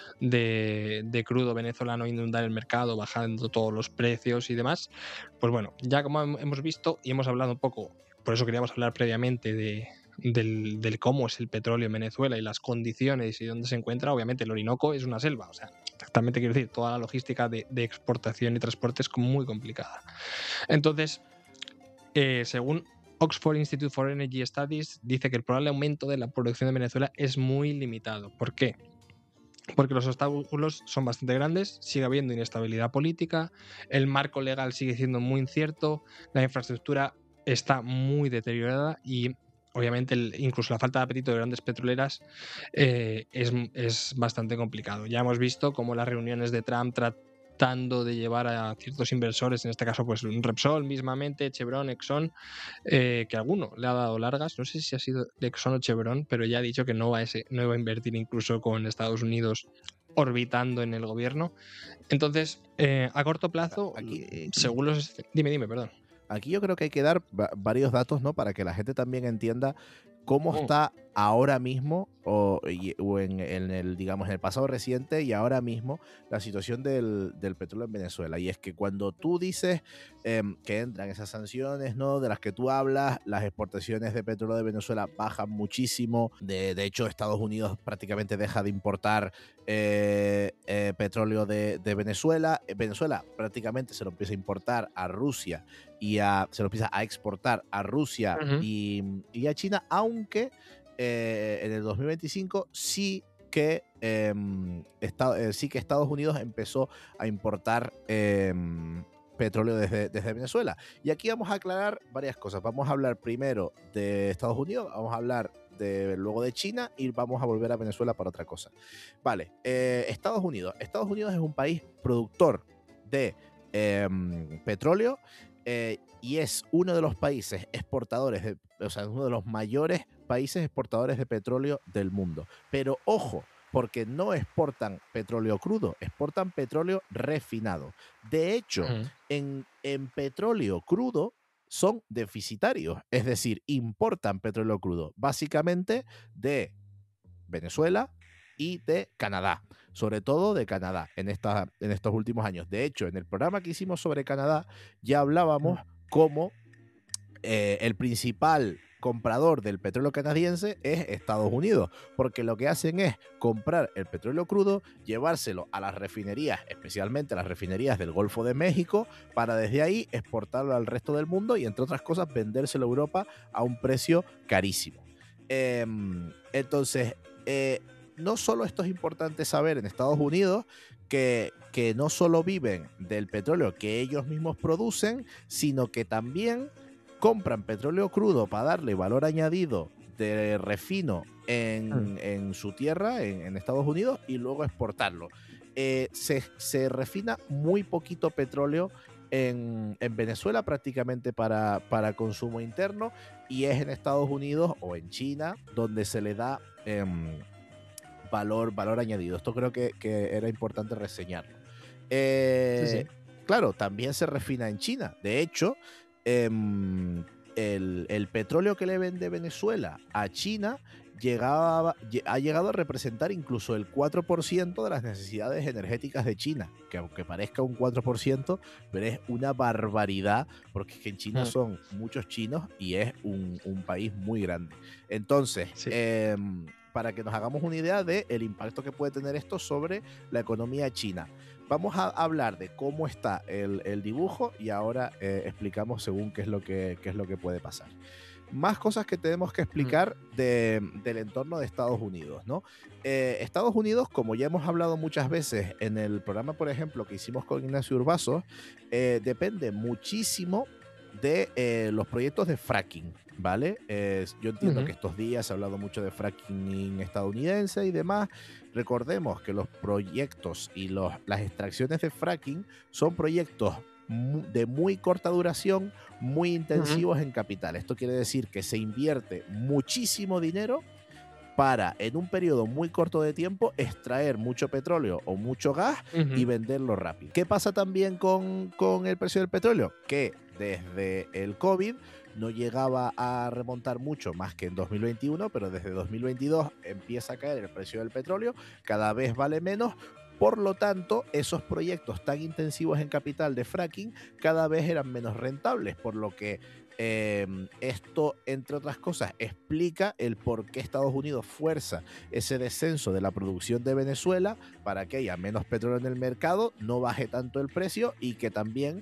de, de crudo venezolano, inundar el mercado, bajando todos los precios y demás. Pues bueno, ya como hemos visto y hemos hablado un poco, por eso queríamos hablar previamente de, del, del cómo es el petróleo en Venezuela y las condiciones y dónde se encuentra. Obviamente el Orinoco es una selva, o sea, exactamente quiero decir, toda la logística de, de exportación y transporte es muy complicada. Entonces, eh, según Oxford Institute for Energy Studies, dice que el probable aumento de la producción de Venezuela es muy limitado. ¿Por qué? Porque los obstáculos son bastante grandes, sigue habiendo inestabilidad política, el marco legal sigue siendo muy incierto, la infraestructura está muy deteriorada y obviamente el, incluso la falta de apetito de grandes petroleras eh, es, es bastante complicado. Ya hemos visto cómo las reuniones de Trump tratando de llevar a ciertos inversores, en este caso pues Repsol mismamente, Chevron, Exxon, eh, que alguno le ha dado largas, no sé si ha sido Exxon o Chevron, pero ya ha dicho que no va a, ese, no va a invertir incluso con Estados Unidos orbitando en el gobierno. Entonces, eh, a corto plazo, aquí, según los... Dime, dime, perdón. Aquí yo creo que hay que dar varios datos, ¿no? Para que la gente también entienda cómo está ahora mismo o, y, o en, en el, digamos, en el pasado reciente y ahora mismo la situación del, del petróleo en Venezuela. Y es que cuando tú dices eh, que entran esas sanciones, ¿no? De las que tú hablas, las exportaciones de petróleo de Venezuela bajan muchísimo. De, de hecho, Estados Unidos prácticamente deja de importar eh, eh, petróleo de, de Venezuela. Venezuela prácticamente se lo empieza a importar a Rusia y a, se lo empieza a exportar a Rusia uh-huh. y, y a China, aunque eh, en el dos mil veinticinco sí que, eh, está, eh, sí que Estados Unidos empezó a importar eh, petróleo desde, desde Venezuela. Y aquí vamos a aclarar varias cosas. Vamos a hablar primero de Estados Unidos, vamos a hablar de, luego de China y vamos a volver a Venezuela para otra cosa. Vale, eh, Estados Unidos. Estados Unidos es un país productor de eh, petróleo. Eh, y es uno de los países exportadores, de, o sea, uno de los mayores países exportadores de petróleo del mundo. Pero ojo, porque no exportan petróleo crudo, exportan petróleo refinado. De hecho, uh-huh. en, en petróleo crudo son deficitarios, es decir, importan petróleo crudo, básicamente de Venezuela y de Canadá, sobre todo de Canadá en, esta, en estos últimos años. De hecho, en el programa que hicimos sobre Canadá ya hablábamos cómo eh, el principal comprador del petróleo canadiense es Estados Unidos, porque lo que hacen es comprar el petróleo crudo, llevárselo a las refinerías, especialmente a las refinerías del Golfo de México, para desde ahí exportarlo al resto del mundo y, entre otras cosas, vendérselo a Europa a un precio carísimo. Eh, entonces, eh, no solo esto es importante saber en Estados Unidos, que, que no solo viven del petróleo que ellos mismos producen, sino que también compran petróleo crudo para darle valor añadido de refino en, mm. en su tierra, en, en Estados Unidos, y luego exportarlo. Eh, se, se refina muy poquito petróleo en, en Venezuela prácticamente para, para consumo interno, y es en Estados Unidos o en China donde se le da eh, valor, valor añadido. Esto creo que, que era importante reseñarlo. Eh, sí, sí. Claro, también se refina en China. De hecho, eh, el, el petróleo que le vende Venezuela a China llegaba, ha llegado a representar incluso el cuatro por ciento de las necesidades energéticas de China, que aunque parezca un cuatro por ciento, pero es una barbaridad, porque es que en China son muchos chinos y es un, un país muy grande. Entonces, sí. eh, para que nos hagamos una idea del impacto que puede tener esto sobre la economía china, vamos a hablar de cómo está el, el dibujo y ahora eh, explicamos según qué es lo que, qué es lo que puede pasar. Más cosas que tenemos que explicar de, del entorno de Estados Unidos, ¿no? Eh, Estados Unidos, como ya hemos hablado muchas veces en el programa, por ejemplo, que hicimos con Ignacio Urbaso, eh, depende muchísimo de eh, los proyectos de fracking, ¿vale? Eh, yo entiendo uh-huh. que estos días se ha hablado mucho de fracking estadounidense y demás. Recordemos que los proyectos y los, las extracciones de fracking son proyectos de muy corta duración, muy intensivos uh-huh. en capital. Esto quiere decir que se invierte muchísimo dinero para, en un periodo muy corto de tiempo, extraer mucho petróleo o mucho gas uh-huh. y venderlo rápido. ¿Qué pasa también con, con el precio del petróleo? Que desde el COVID no llegaba a remontar mucho más que en dos mil veintiuno, pero desde dos mil veintidós empieza a caer el precio del petróleo, cada vez vale menos. Por lo tanto, esos proyectos tan intensivos en capital de fracking cada vez eran menos rentables, por lo que eh, esto, entre otras cosas, explica el por qué Estados Unidos fuerza ese descenso de la producción de Venezuela para que haya menos petróleo en el mercado, no baje tanto el precio y que también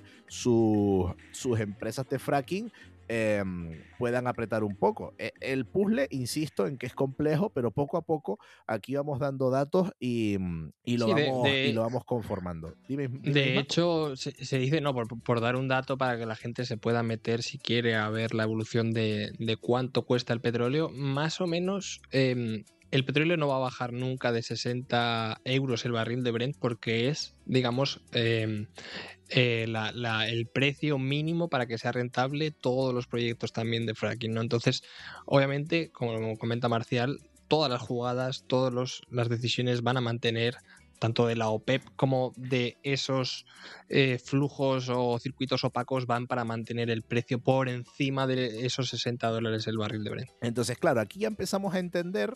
su, sus empresas de fracking Eh, puedan apretar un poco. El puzzle, insisto, en que es complejo, pero poco a poco aquí vamos dando datos y, y, lo, sí, vamos, de, de, y lo vamos conformando. Dime, dime, de dime. hecho, se, se dice, no, por, por dar un dato para que la gente se pueda meter si quiere a ver la evolución de, de cuánto cuesta el petróleo, más o menos eh, el petróleo no va a bajar nunca de sesenta euros el barril de Brent porque es, digamos, eh, Eh, la, la, el precio mínimo para que sea rentable todos los proyectos también de fracking, ¿no? Entonces, obviamente, como comenta Marcial, todas las jugadas, todas los, las decisiones van a mantener, tanto de la OPEP como de esos eh, flujos o circuitos opacos, van para mantener el precio por encima de esos sesenta dólares el barril de Brent. Entonces, claro, aquí ya empezamos a entender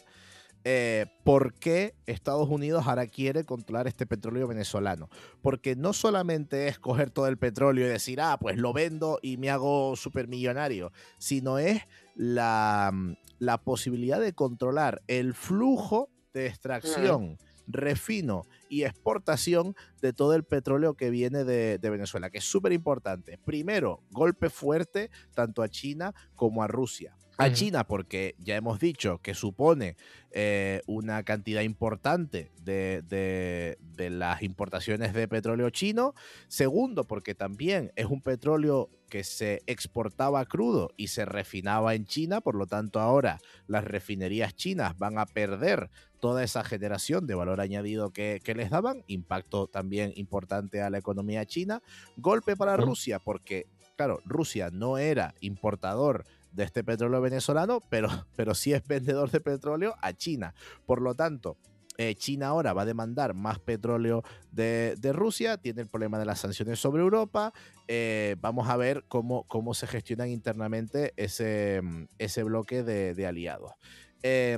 Eh, ¿por qué Estados Unidos ahora quiere controlar este petróleo venezolano? Porque no solamente es coger todo el petróleo y decir, ah, pues lo vendo y me hago supermillonario, sino es la, la posibilidad de controlar el flujo de extracción, mm. refino y exportación de todo el petróleo que viene de, de Venezuela, que es súper importante. Primero, golpe fuerte tanto a China como a Rusia. A China porque ya hemos dicho que supone eh, una cantidad importante de, de, de las importaciones de petróleo chino. Segundo, porque también es un petróleo que se exportaba crudo y se refinaba en China, por lo tanto ahora las refinerías chinas van a perder toda esa generación de valor añadido que, que les daban. Impacto también importante a la economía china. Golpe para Rusia porque, claro, Rusia no era importador de este petróleo venezolano, pero, pero sí es vendedor de petróleo a China. Por lo tanto, eh, China ahora va a demandar más petróleo de, de Rusia, tiene el problema de las sanciones sobre Europa. Eh, vamos a ver cómo, cómo se gestionan internamente ese, ese bloque de, de aliados. Eh,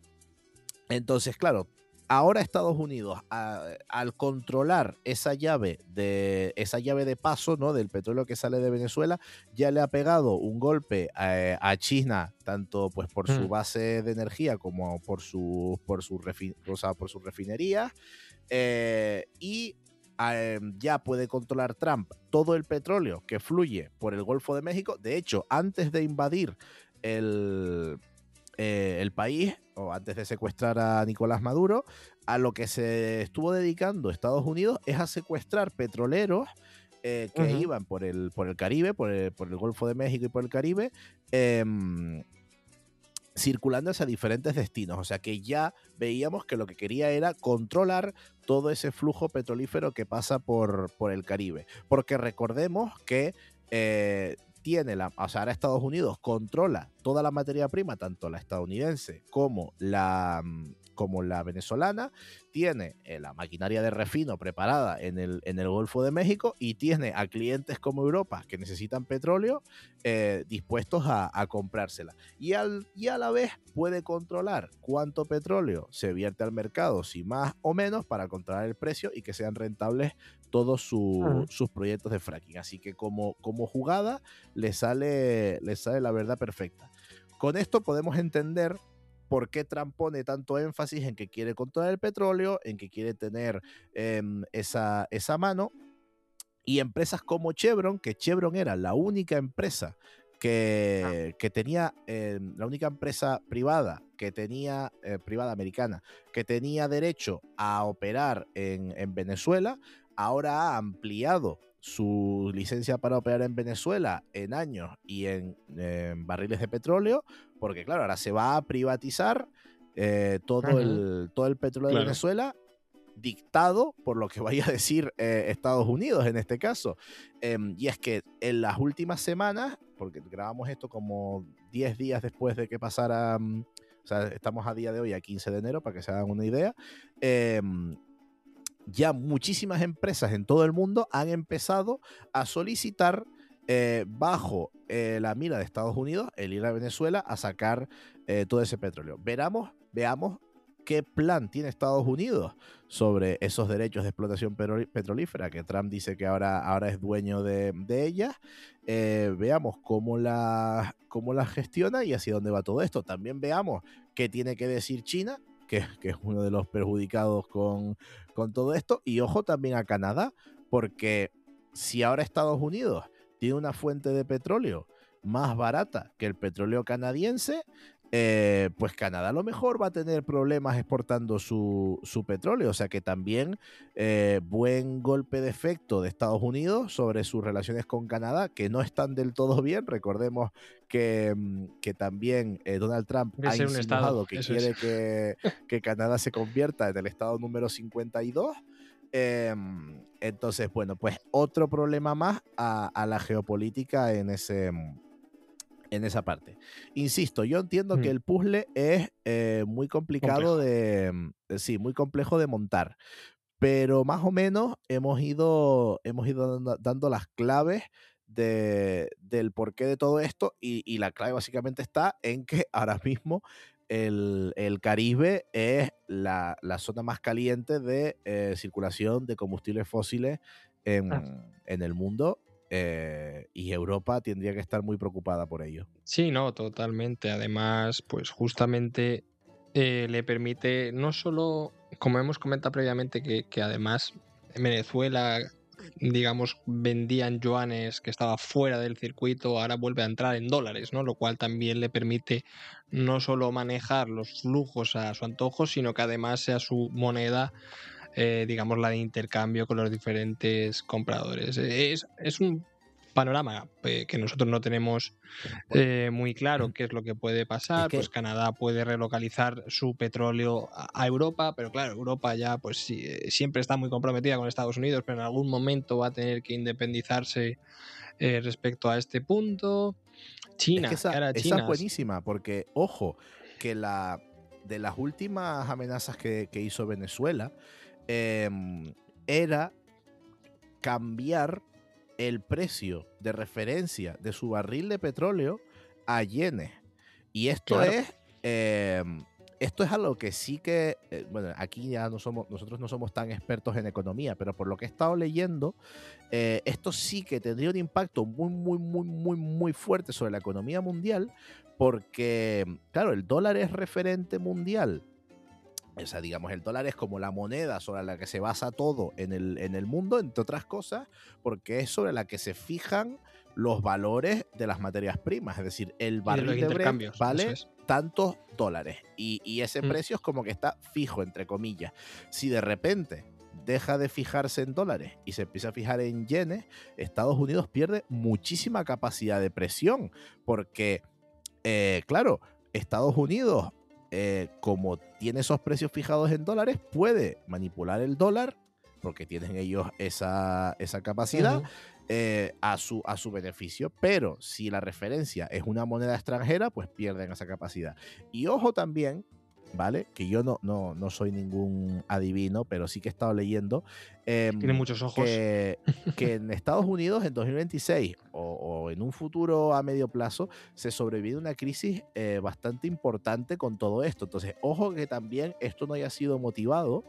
entonces, claro, ahora Estados Unidos, a, al controlar esa llave de esa llave de paso, ¿no?, del petróleo que sale de Venezuela, ya le ha pegado un golpe a, a China, tanto pues por su base de energía como por su por su refi, o sea, por sus refinerías, eh, y eh, ya puede controlar Trump todo el petróleo que fluye por el Golfo de México. De hecho, antes de invadir el Eh, el país, o antes de secuestrar a Nicolás Maduro, a lo que se estuvo dedicando Estados Unidos es a secuestrar petroleros eh, que uh-huh. iban por el, por el Caribe, por el, por el Golfo de México y por el Caribe, eh, circulando hacia diferentes destinos. O sea que ya veíamos que lo que quería era controlar todo ese flujo petrolífero que pasa por, por el Caribe. Porque recordemos que eh, tiene la, o sea, ahora Estados Unidos controla toda la materia prima, tanto la estadounidense como la, como la venezolana, tiene eh, la maquinaria de refino preparada en el, en el Golfo de México y tiene a clientes como Europa que necesitan petróleo eh, dispuestos a, a comprársela. Y, al, y a la vez puede controlar cuánto petróleo se vierte al mercado, si más o menos, para controlar el precio y que sean rentables todos su, uh-huh. sus proyectos de fracking. Así que como, como jugada le sale, le sale la verdad perfecta. Con esto podemos entender por qué Trump pone tanto énfasis en que quiere controlar el petróleo, en que quiere tener eh, esa, esa mano. Y empresas como Chevron, que Chevron era la única empresa que, que tenía, eh, la única empresa privada que tenía, eh, privada americana, que tenía derecho a operar en, en Venezuela, ahora ha ampliado su licencia para operar en Venezuela en años y en, en barriles de petróleo, porque claro, ahora se va a privatizar eh, todo, uh-huh. el, todo el petróleo claro. de Venezuela, dictado por lo que vaya a decir eh, Estados Unidos en este caso. Eh, y es que en las últimas semanas, porque grabamos esto como diez días después de que pasara, um, o sea, estamos a día de hoy a quince de enero, para que se hagan una idea, eh, ya muchísimas empresas en todo el mundo han empezado a solicitar eh, bajo eh, la mira de Estados Unidos el ir a Venezuela a sacar eh, todo ese petróleo. Veramos, veamos qué plan tiene Estados Unidos sobre esos derechos de explotación petrolífera que Trump dice que ahora, ahora es dueño de, de ellas. Eh, veamos cómo la, cómo la gestiona y hacia dónde va todo esto. También veamos qué tiene que decir China, que, que es uno de los perjudicados con, con todo esto. Y ojo también a Canadá, porque si ahora Estados Unidos tiene una fuente de petróleo más barata que el petróleo canadiense, eh, pues Canadá a lo mejor va a tener problemas exportando su, su petróleo. O sea que también eh, buen golpe de efecto de Estados Unidos sobre sus relaciones con Canadá, que no están del todo bien. Recordemos que, que también eh, Donald Trump ha insinuado que quiere es. que, que Canadá se convierta en el estado número cincuenta y dos. Eh, entonces, bueno, pues otro problema más a, a la geopolítica en ese... en esa parte. Insisto, yo entiendo mm. que el puzzle es eh, muy complicado complejo. de... Sí, muy complejo de montar. Pero más o menos hemos ido, hemos ido dando, dando las claves de, del porqué de todo esto y, y la clave básicamente está en que ahora mismo el, el Caribe es la, la zona más caliente de eh, circulación de combustibles fósiles en, ah. en el mundo. Eh, y Europa tendría que estar muy preocupada por ello. Sí, no, totalmente. Además, pues justamente eh, le permite no solo, como hemos comentado previamente, que, que además en Venezuela, digamos, vendían yuanes que estaba fuera del circuito, ahora vuelve a entrar en dólares, ¿no? Lo cual también le permite no solo manejar los flujos a su antojo, sino que además sea su moneda, Eh, digamos, la de intercambio con los diferentes compradores. Es, es un panorama eh, que nosotros no tenemos eh, muy claro qué es lo que puede pasar. Es que pues Canadá puede relocalizar su petróleo a, a Europa, pero claro, Europa ya pues sí, siempre está muy comprometida con Estados Unidos, pero en algún momento va a tener que independizarse eh, respecto a este punto. China, es que esa, cara, esa China. es buenísima, porque ojo, que la de las últimas amenazas que, que hizo Venezuela, Eh, era cambiar el precio de referencia de su barril de petróleo a yenes. Y esto claro. es eh, esto es algo que sí que eh, bueno, aquí ya no somos, nosotros no somos tan expertos en economía, pero por lo que he estado leyendo, eh, esto sí que tendría un impacto muy, muy, muy, muy, muy fuerte sobre la economía mundial, porque, claro, el dólar es referente mundial. O sea, digamos, el dólar es como la moneda sobre la que se basa todo en el, en el mundo, entre otras cosas, porque es sobre la que se fijan los valores de las materias primas. Es decir, el barril de, de Brent vale es. tantos dólares y, y ese mm. precio es como que está fijo, entre comillas. Si de repente deja de fijarse en dólares y se empieza a fijar en yenes, Estados Unidos pierde muchísima capacidad de presión, porque, eh, claro, Estados Unidos, eh, como tiene esos precios fijados en dólares, puede manipular el dólar, porque tienen ellos esa, esa capacidad, uh-huh. eh, a, su, a su beneficio. Pero si la referencia es una moneda extranjera, pues pierden esa capacidad. Y ojo también, ¿vale? Que yo no, no, no soy ningún adivino, pero sí que he estado leyendo. Eh, Tiene muchos ojos. Que, que en Estados Unidos en dos mil veintiséis o, o en un futuro a medio plazo se sobrevive una crisis eh, bastante importante con todo esto. Entonces, ojo que también esto no haya sido motivado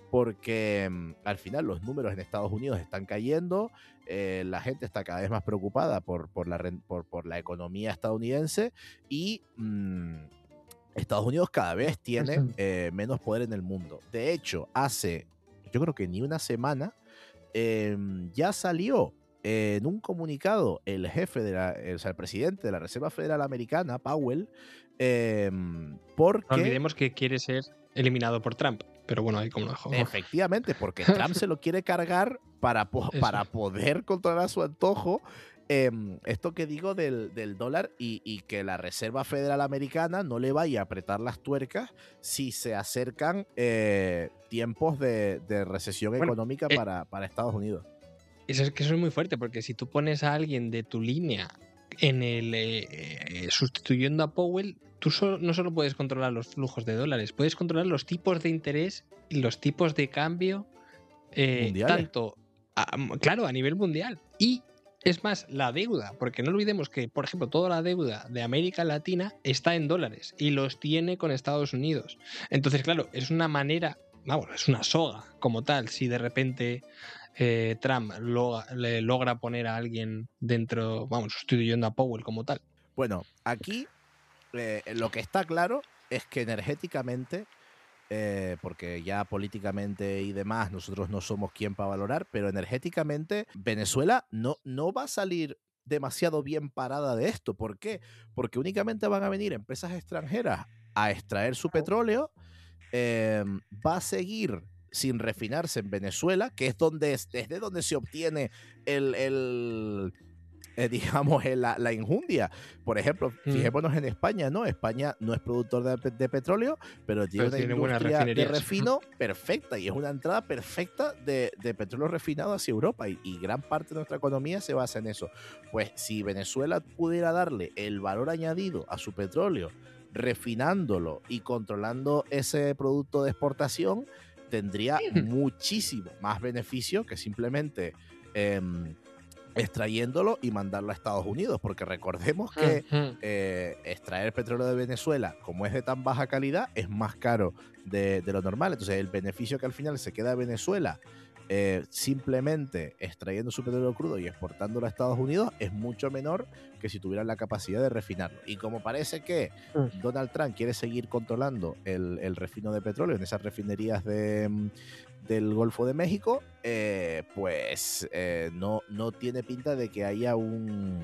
porque mmm, al final los números en Estados Unidos están cayendo, eh, la gente está cada vez más preocupada por, por, la, por, por la economía estadounidense y... Mmm, Estados Unidos cada vez tiene eh, menos poder en el mundo. De hecho, hace, yo creo que ni una semana, eh, ya salió eh, en un comunicado el jefe, de la, o sea, el presidente de la Reserva Federal Americana, Powell, eh, porque... No olvidemos que quiere ser eliminado por Trump, pero bueno, ahí como lo dejo. Efectivamente, porque Trump se lo quiere cargar para, po para poder controlar su antojo. Eh, esto que digo del, del dólar y, y que la Reserva Federal Americana no le vaya a apretar las tuercas si se acercan eh, tiempos de, de recesión bueno, económica eh, para, para Estados Unidos. Eso es que eso es muy fuerte, porque si tú pones a alguien de tu línea en el eh, sustituyendo a Powell, tú solo, no solo puedes controlar los flujos de dólares, puedes controlar los tipos de interés y los tipos de cambio eh, tanto, a, claro, a nivel mundial. Y es más, la deuda, porque no olvidemos que, por ejemplo, toda la deuda de América Latina está en dólares y los tiene con Estados Unidos. Entonces, claro, es una manera, vamos, es una soga como tal, si de repente eh, Trump logra, le logra poner a alguien dentro, vamos, sustituyendo a Powell como tal. Bueno, aquí eh, lo que está claro es que energéticamente... Eh, porque ya políticamente y demás nosotros no somos quien para valorar, pero energéticamente Venezuela no, no va a salir demasiado bien parada de esto. ¿Por qué? Porque únicamente van a venir empresas extranjeras a extraer su petróleo, eh, va a seguir sin refinarse en Venezuela, que es donde es, desde donde se obtiene el... el Eh, digamos, la, la injundia. Por ejemplo, mm. fijémonos en España, ¿no? España no es productor de, de petróleo, pero tiene pero una tiene industria de refino perfecta y es una entrada perfecta de, de petróleo refinado hacia Europa y, y gran parte de nuestra economía se basa en eso. Pues si Venezuela pudiera darle el valor añadido a su petróleo, refinándolo y controlando ese producto de exportación, tendría mm. muchísimo más beneficio que simplemente... Eh, extrayéndolo y mandarlo a Estados Unidos, porque recordemos que uh-huh. eh, extraer petróleo de Venezuela, como es de tan baja calidad, es más caro de, de lo normal. Entonces el beneficio que al final se queda a Venezuela eh, simplemente extrayendo su petróleo crudo y exportándolo a Estados Unidos es mucho menor que si tuvieran la capacidad de refinarlo. Y como parece que uh-huh. Donald Trump quiere seguir controlando el, el refino de petróleo en esas refinerías de... del Golfo de México, eh, pues eh, no, no tiene pinta de que haya un,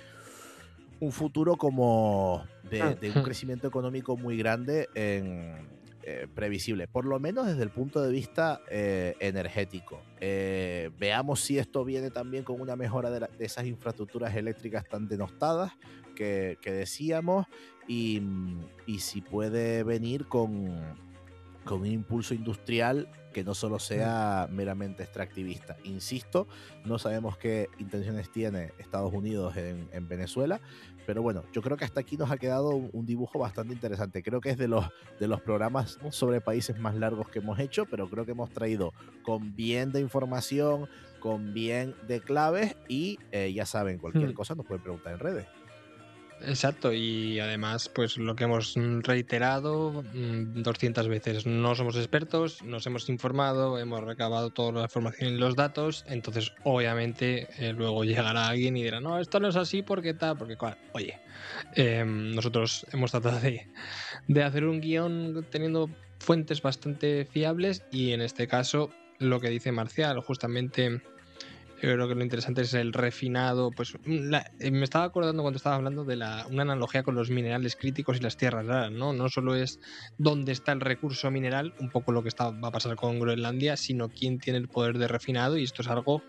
un futuro como de, de un crecimiento económico muy grande en, eh, previsible, por lo menos desde el punto de vista eh, energético. Eh, veamos si esto viene también con una mejora de, la, de esas infraestructuras eléctricas tan denostadas que, que decíamos y, y si puede venir con, con un impulso industrial que no solo sea meramente extractivista. Insisto, no sabemos qué intenciones tiene Estados Unidos en, en Venezuela, pero bueno, yo creo que hasta aquí nos ha quedado un, un dibujo bastante interesante. Creo que es de los, de los programas sobre países más largos que hemos hecho, pero creo que hemos traído con bien de información, con bien de claves y eh, ya saben, cualquier cosa nos pueden preguntar en redes. Exacto, y además, pues lo que hemos reiterado doscientas veces, no somos expertos, nos hemos informado, hemos recabado toda la información y los datos, entonces obviamente eh, luego llegará alguien y dirá, no, esto no es así porque tal, porque claro, oye, eh, nosotros hemos tratado de, de hacer un guión teniendo fuentes bastante fiables y en este caso lo que dice Marcial, justamente Yo creo que lo interesante es el refinado. Pues la, me estaba acordando cuando estaba hablando de la, una analogía con los minerales críticos y las tierras raras, ¿no? No solo es dónde está el recurso mineral, un poco lo que está, va a pasar con Groenlandia, sino quién tiene el poder de refinado, y esto es algo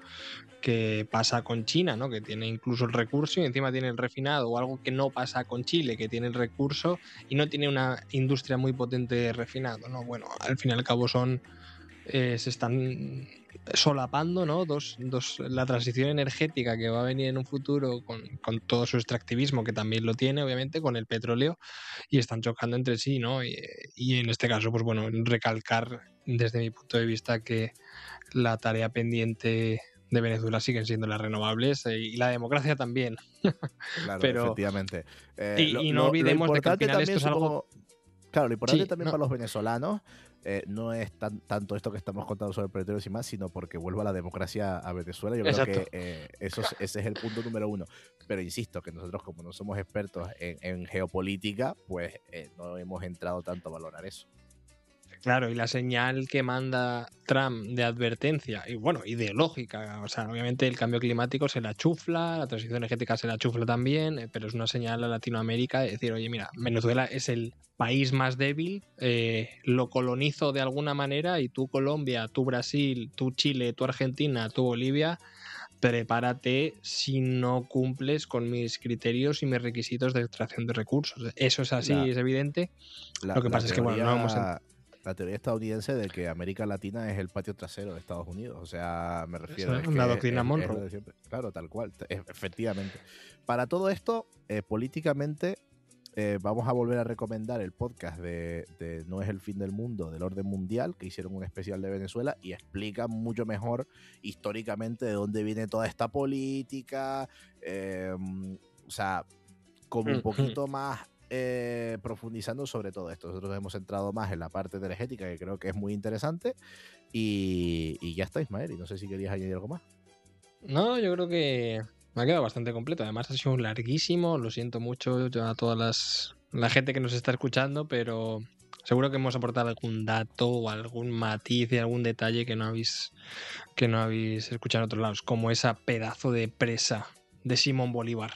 que pasa con China, ¿no? Que tiene incluso el recurso y encima tiene el refinado, o algo que no pasa con Chile, que tiene el recurso y no tiene una industria muy potente de refinado, ¿no? Bueno, al fin y al cabo son... Eh, se están solapando, ¿no? Dos, dos, la transición energética que va a venir en un futuro con, con todo su extractivismo, que también lo tiene, obviamente, con el petróleo, y están chocando entre sí, ¿no? Y, y en este caso, pues bueno, recalcar desde mi punto de vista que la tarea pendiente de Venezuela siguen siendo las renovables, eh, y la democracia también. Claro, Pero, efectivamente. Eh, y, lo, y no lo, olvidemos lo de que al final esto es algo... Supongo, claro, lo importante Sí, también no. para los venezolanos eh, no es tan, tanto esto que estamos contando sobre el petróleo y más, sino porque vuelva la democracia a Venezuela. Yo Exacto. creo que eh, eso es, ese es el punto número uno. Pero insisto, que nosotros como no somos expertos en, en geopolítica, pues eh, no hemos entrado tanto a valorar eso. Claro, y la señal que manda Trump de advertencia, y bueno, ideológica, o sea, obviamente el cambio climático se la chufla, la transición energética se la chufla también, eh, pero es una señal a Latinoamérica de decir, oye, mira, Venezuela es el país más débil, eh, lo colonizo de alguna manera, y tú Colombia, tú Brasil, tú Chile, tú Argentina, tú Bolivia, prepárate si no cumples con mis criterios y mis requisitos de extracción de recursos. Eso es así, La- es evidente. La, Lo que la pasa es que, bueno, no hemos... teoría- La teoría estadounidense de que América Latina es el patio trasero de Estados Unidos. O sea, me refiero Eso, es la que doctrina es- es Monroe. lo de siempre. Claro, tal cual. e- Efectivamente. Para todo esto, eh, políticamente, eh, vamos a volver a recomendar el podcast de, de No es el fin del mundo, del orden mundial, que hicieron un especial de Venezuela y explican mucho mejor históricamente de dónde viene toda esta política. eh, o sea, como un Ujú. poquito más eh, profundizando sobre todo esto. Nosotros hemos centrado más en la parte energética, que creo que es muy interesante. Y, y ya está, Ismael. Y no sé si querías añadir algo más. No, yo creo que me ha quedado bastante completo. Además ha sido larguísimo, lo siento mucho yo a todas las la gente que nos está escuchando, pero seguro que hemos aportado algún dato o algún matiz y algún detalle que no habéis que no habéis escuchado en otros lados, como esa pedazo de presa de Simón Bolívar.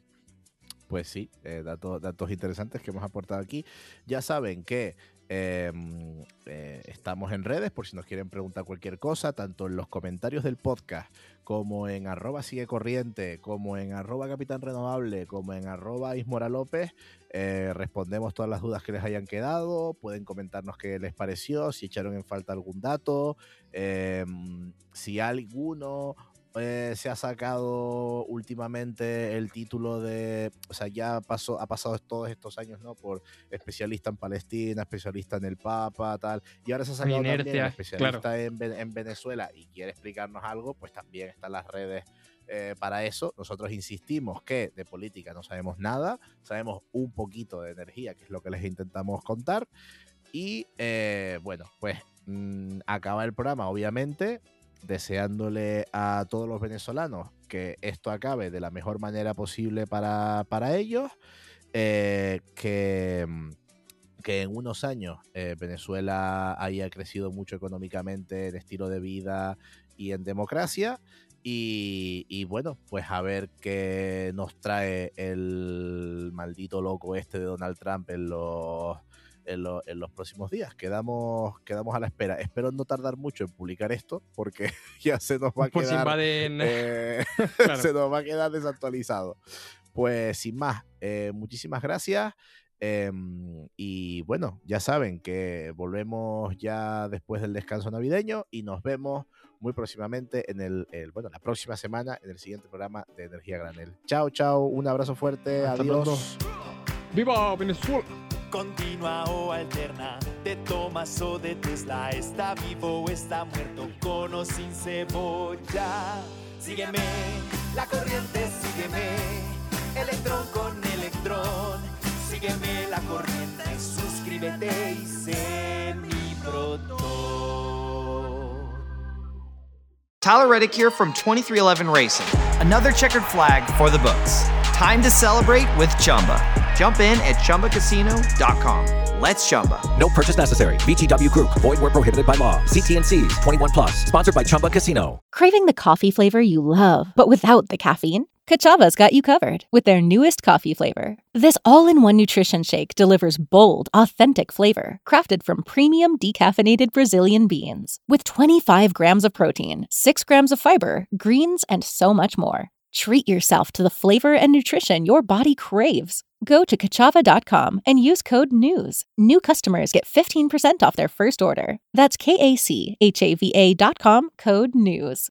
Pues sí, eh, datos, datos interesantes que hemos aportado aquí. Ya saben que eh, eh, estamos en redes por si nos quieren preguntar cualquier cosa, tanto en los comentarios del podcast como en arroba sigue corriente, como en arroba capitán renovable, como en arroba ismora lópez. Eh, respondemos todas las dudas que les hayan quedado. Pueden comentarnos qué les pareció, si echaron en falta algún dato, eh, si alguno Eh, se ha sacado últimamente el título de, o sea, ya pasó, ha pasado todos estos años, ¿no? Por especialista en Palestina, especialista en el Papa, tal, y ahora se ha sacado también Inercia, el especialista claro. en, Ve- en Venezuela y quiere explicarnos algo, pues también están las redes eh, para eso. Nosotros insistimos que de política no sabemos nada, sabemos un poquito de energía, que es lo que les intentamos contar, y eh, bueno, pues mm, acaba el programa, obviamente, deseándole a todos los venezolanos que esto acabe de la mejor manera posible para, para ellos, eh, que, que en unos años eh, Venezuela haya crecido mucho económicamente, en estilo de vida y en democracia, y, y bueno, pues a ver qué nos trae el maldito loco este de Donald Trump en los En, lo, en los próximos días. Quedamos, quedamos a la espera. Espero no tardar mucho en publicar esto, porque ya se nos va a Por si quedar invaden. eh, Claro. se nos va a quedar desactualizado. Pues sin más, eh, muchísimas gracias. eh, y bueno, ya saben que volvemos ya después del descanso navideño y nos vemos muy próximamente en el, el bueno, la próxima semana en el siguiente programa de Energía Granel. Chao, chao, un abrazo fuerte, Hasta adiós. ¡Viva Venezuela! Continua o alterna, de Thomas o de Tesla, está vivo o está muerto, con o sin cebolla. Sígueme, la corriente, sígueme, electrón con electrón, sígueme la corriente, suscríbete y sé mi protón. Tyler Reddick here from twenty-three eleven Racing. Another checkered flag for the books. time to celebrate with Chumba. Jump in at chumba casino dot com. Let's Chumba. No purchase necessary. V G W Group. Void where prohibited by law. See T and C's. twenty-one plus. Sponsored by Chumba Casino. Craving the coffee flavor you love, but without the caffeine? Kachava's got you covered with their newest coffee flavor. This all-in-one nutrition shake delivers bold, authentic flavor, crafted from premium decaffeinated Brazilian beans. With twenty-five grams of protein, six grams of fiber, greens, and so much more. Treat yourself to the flavor and nutrition your body craves. Go to kachava dot com and use code NEWS. New customers get fifteen percent off their first order. That's K A C H A V A dot com, code NEWS.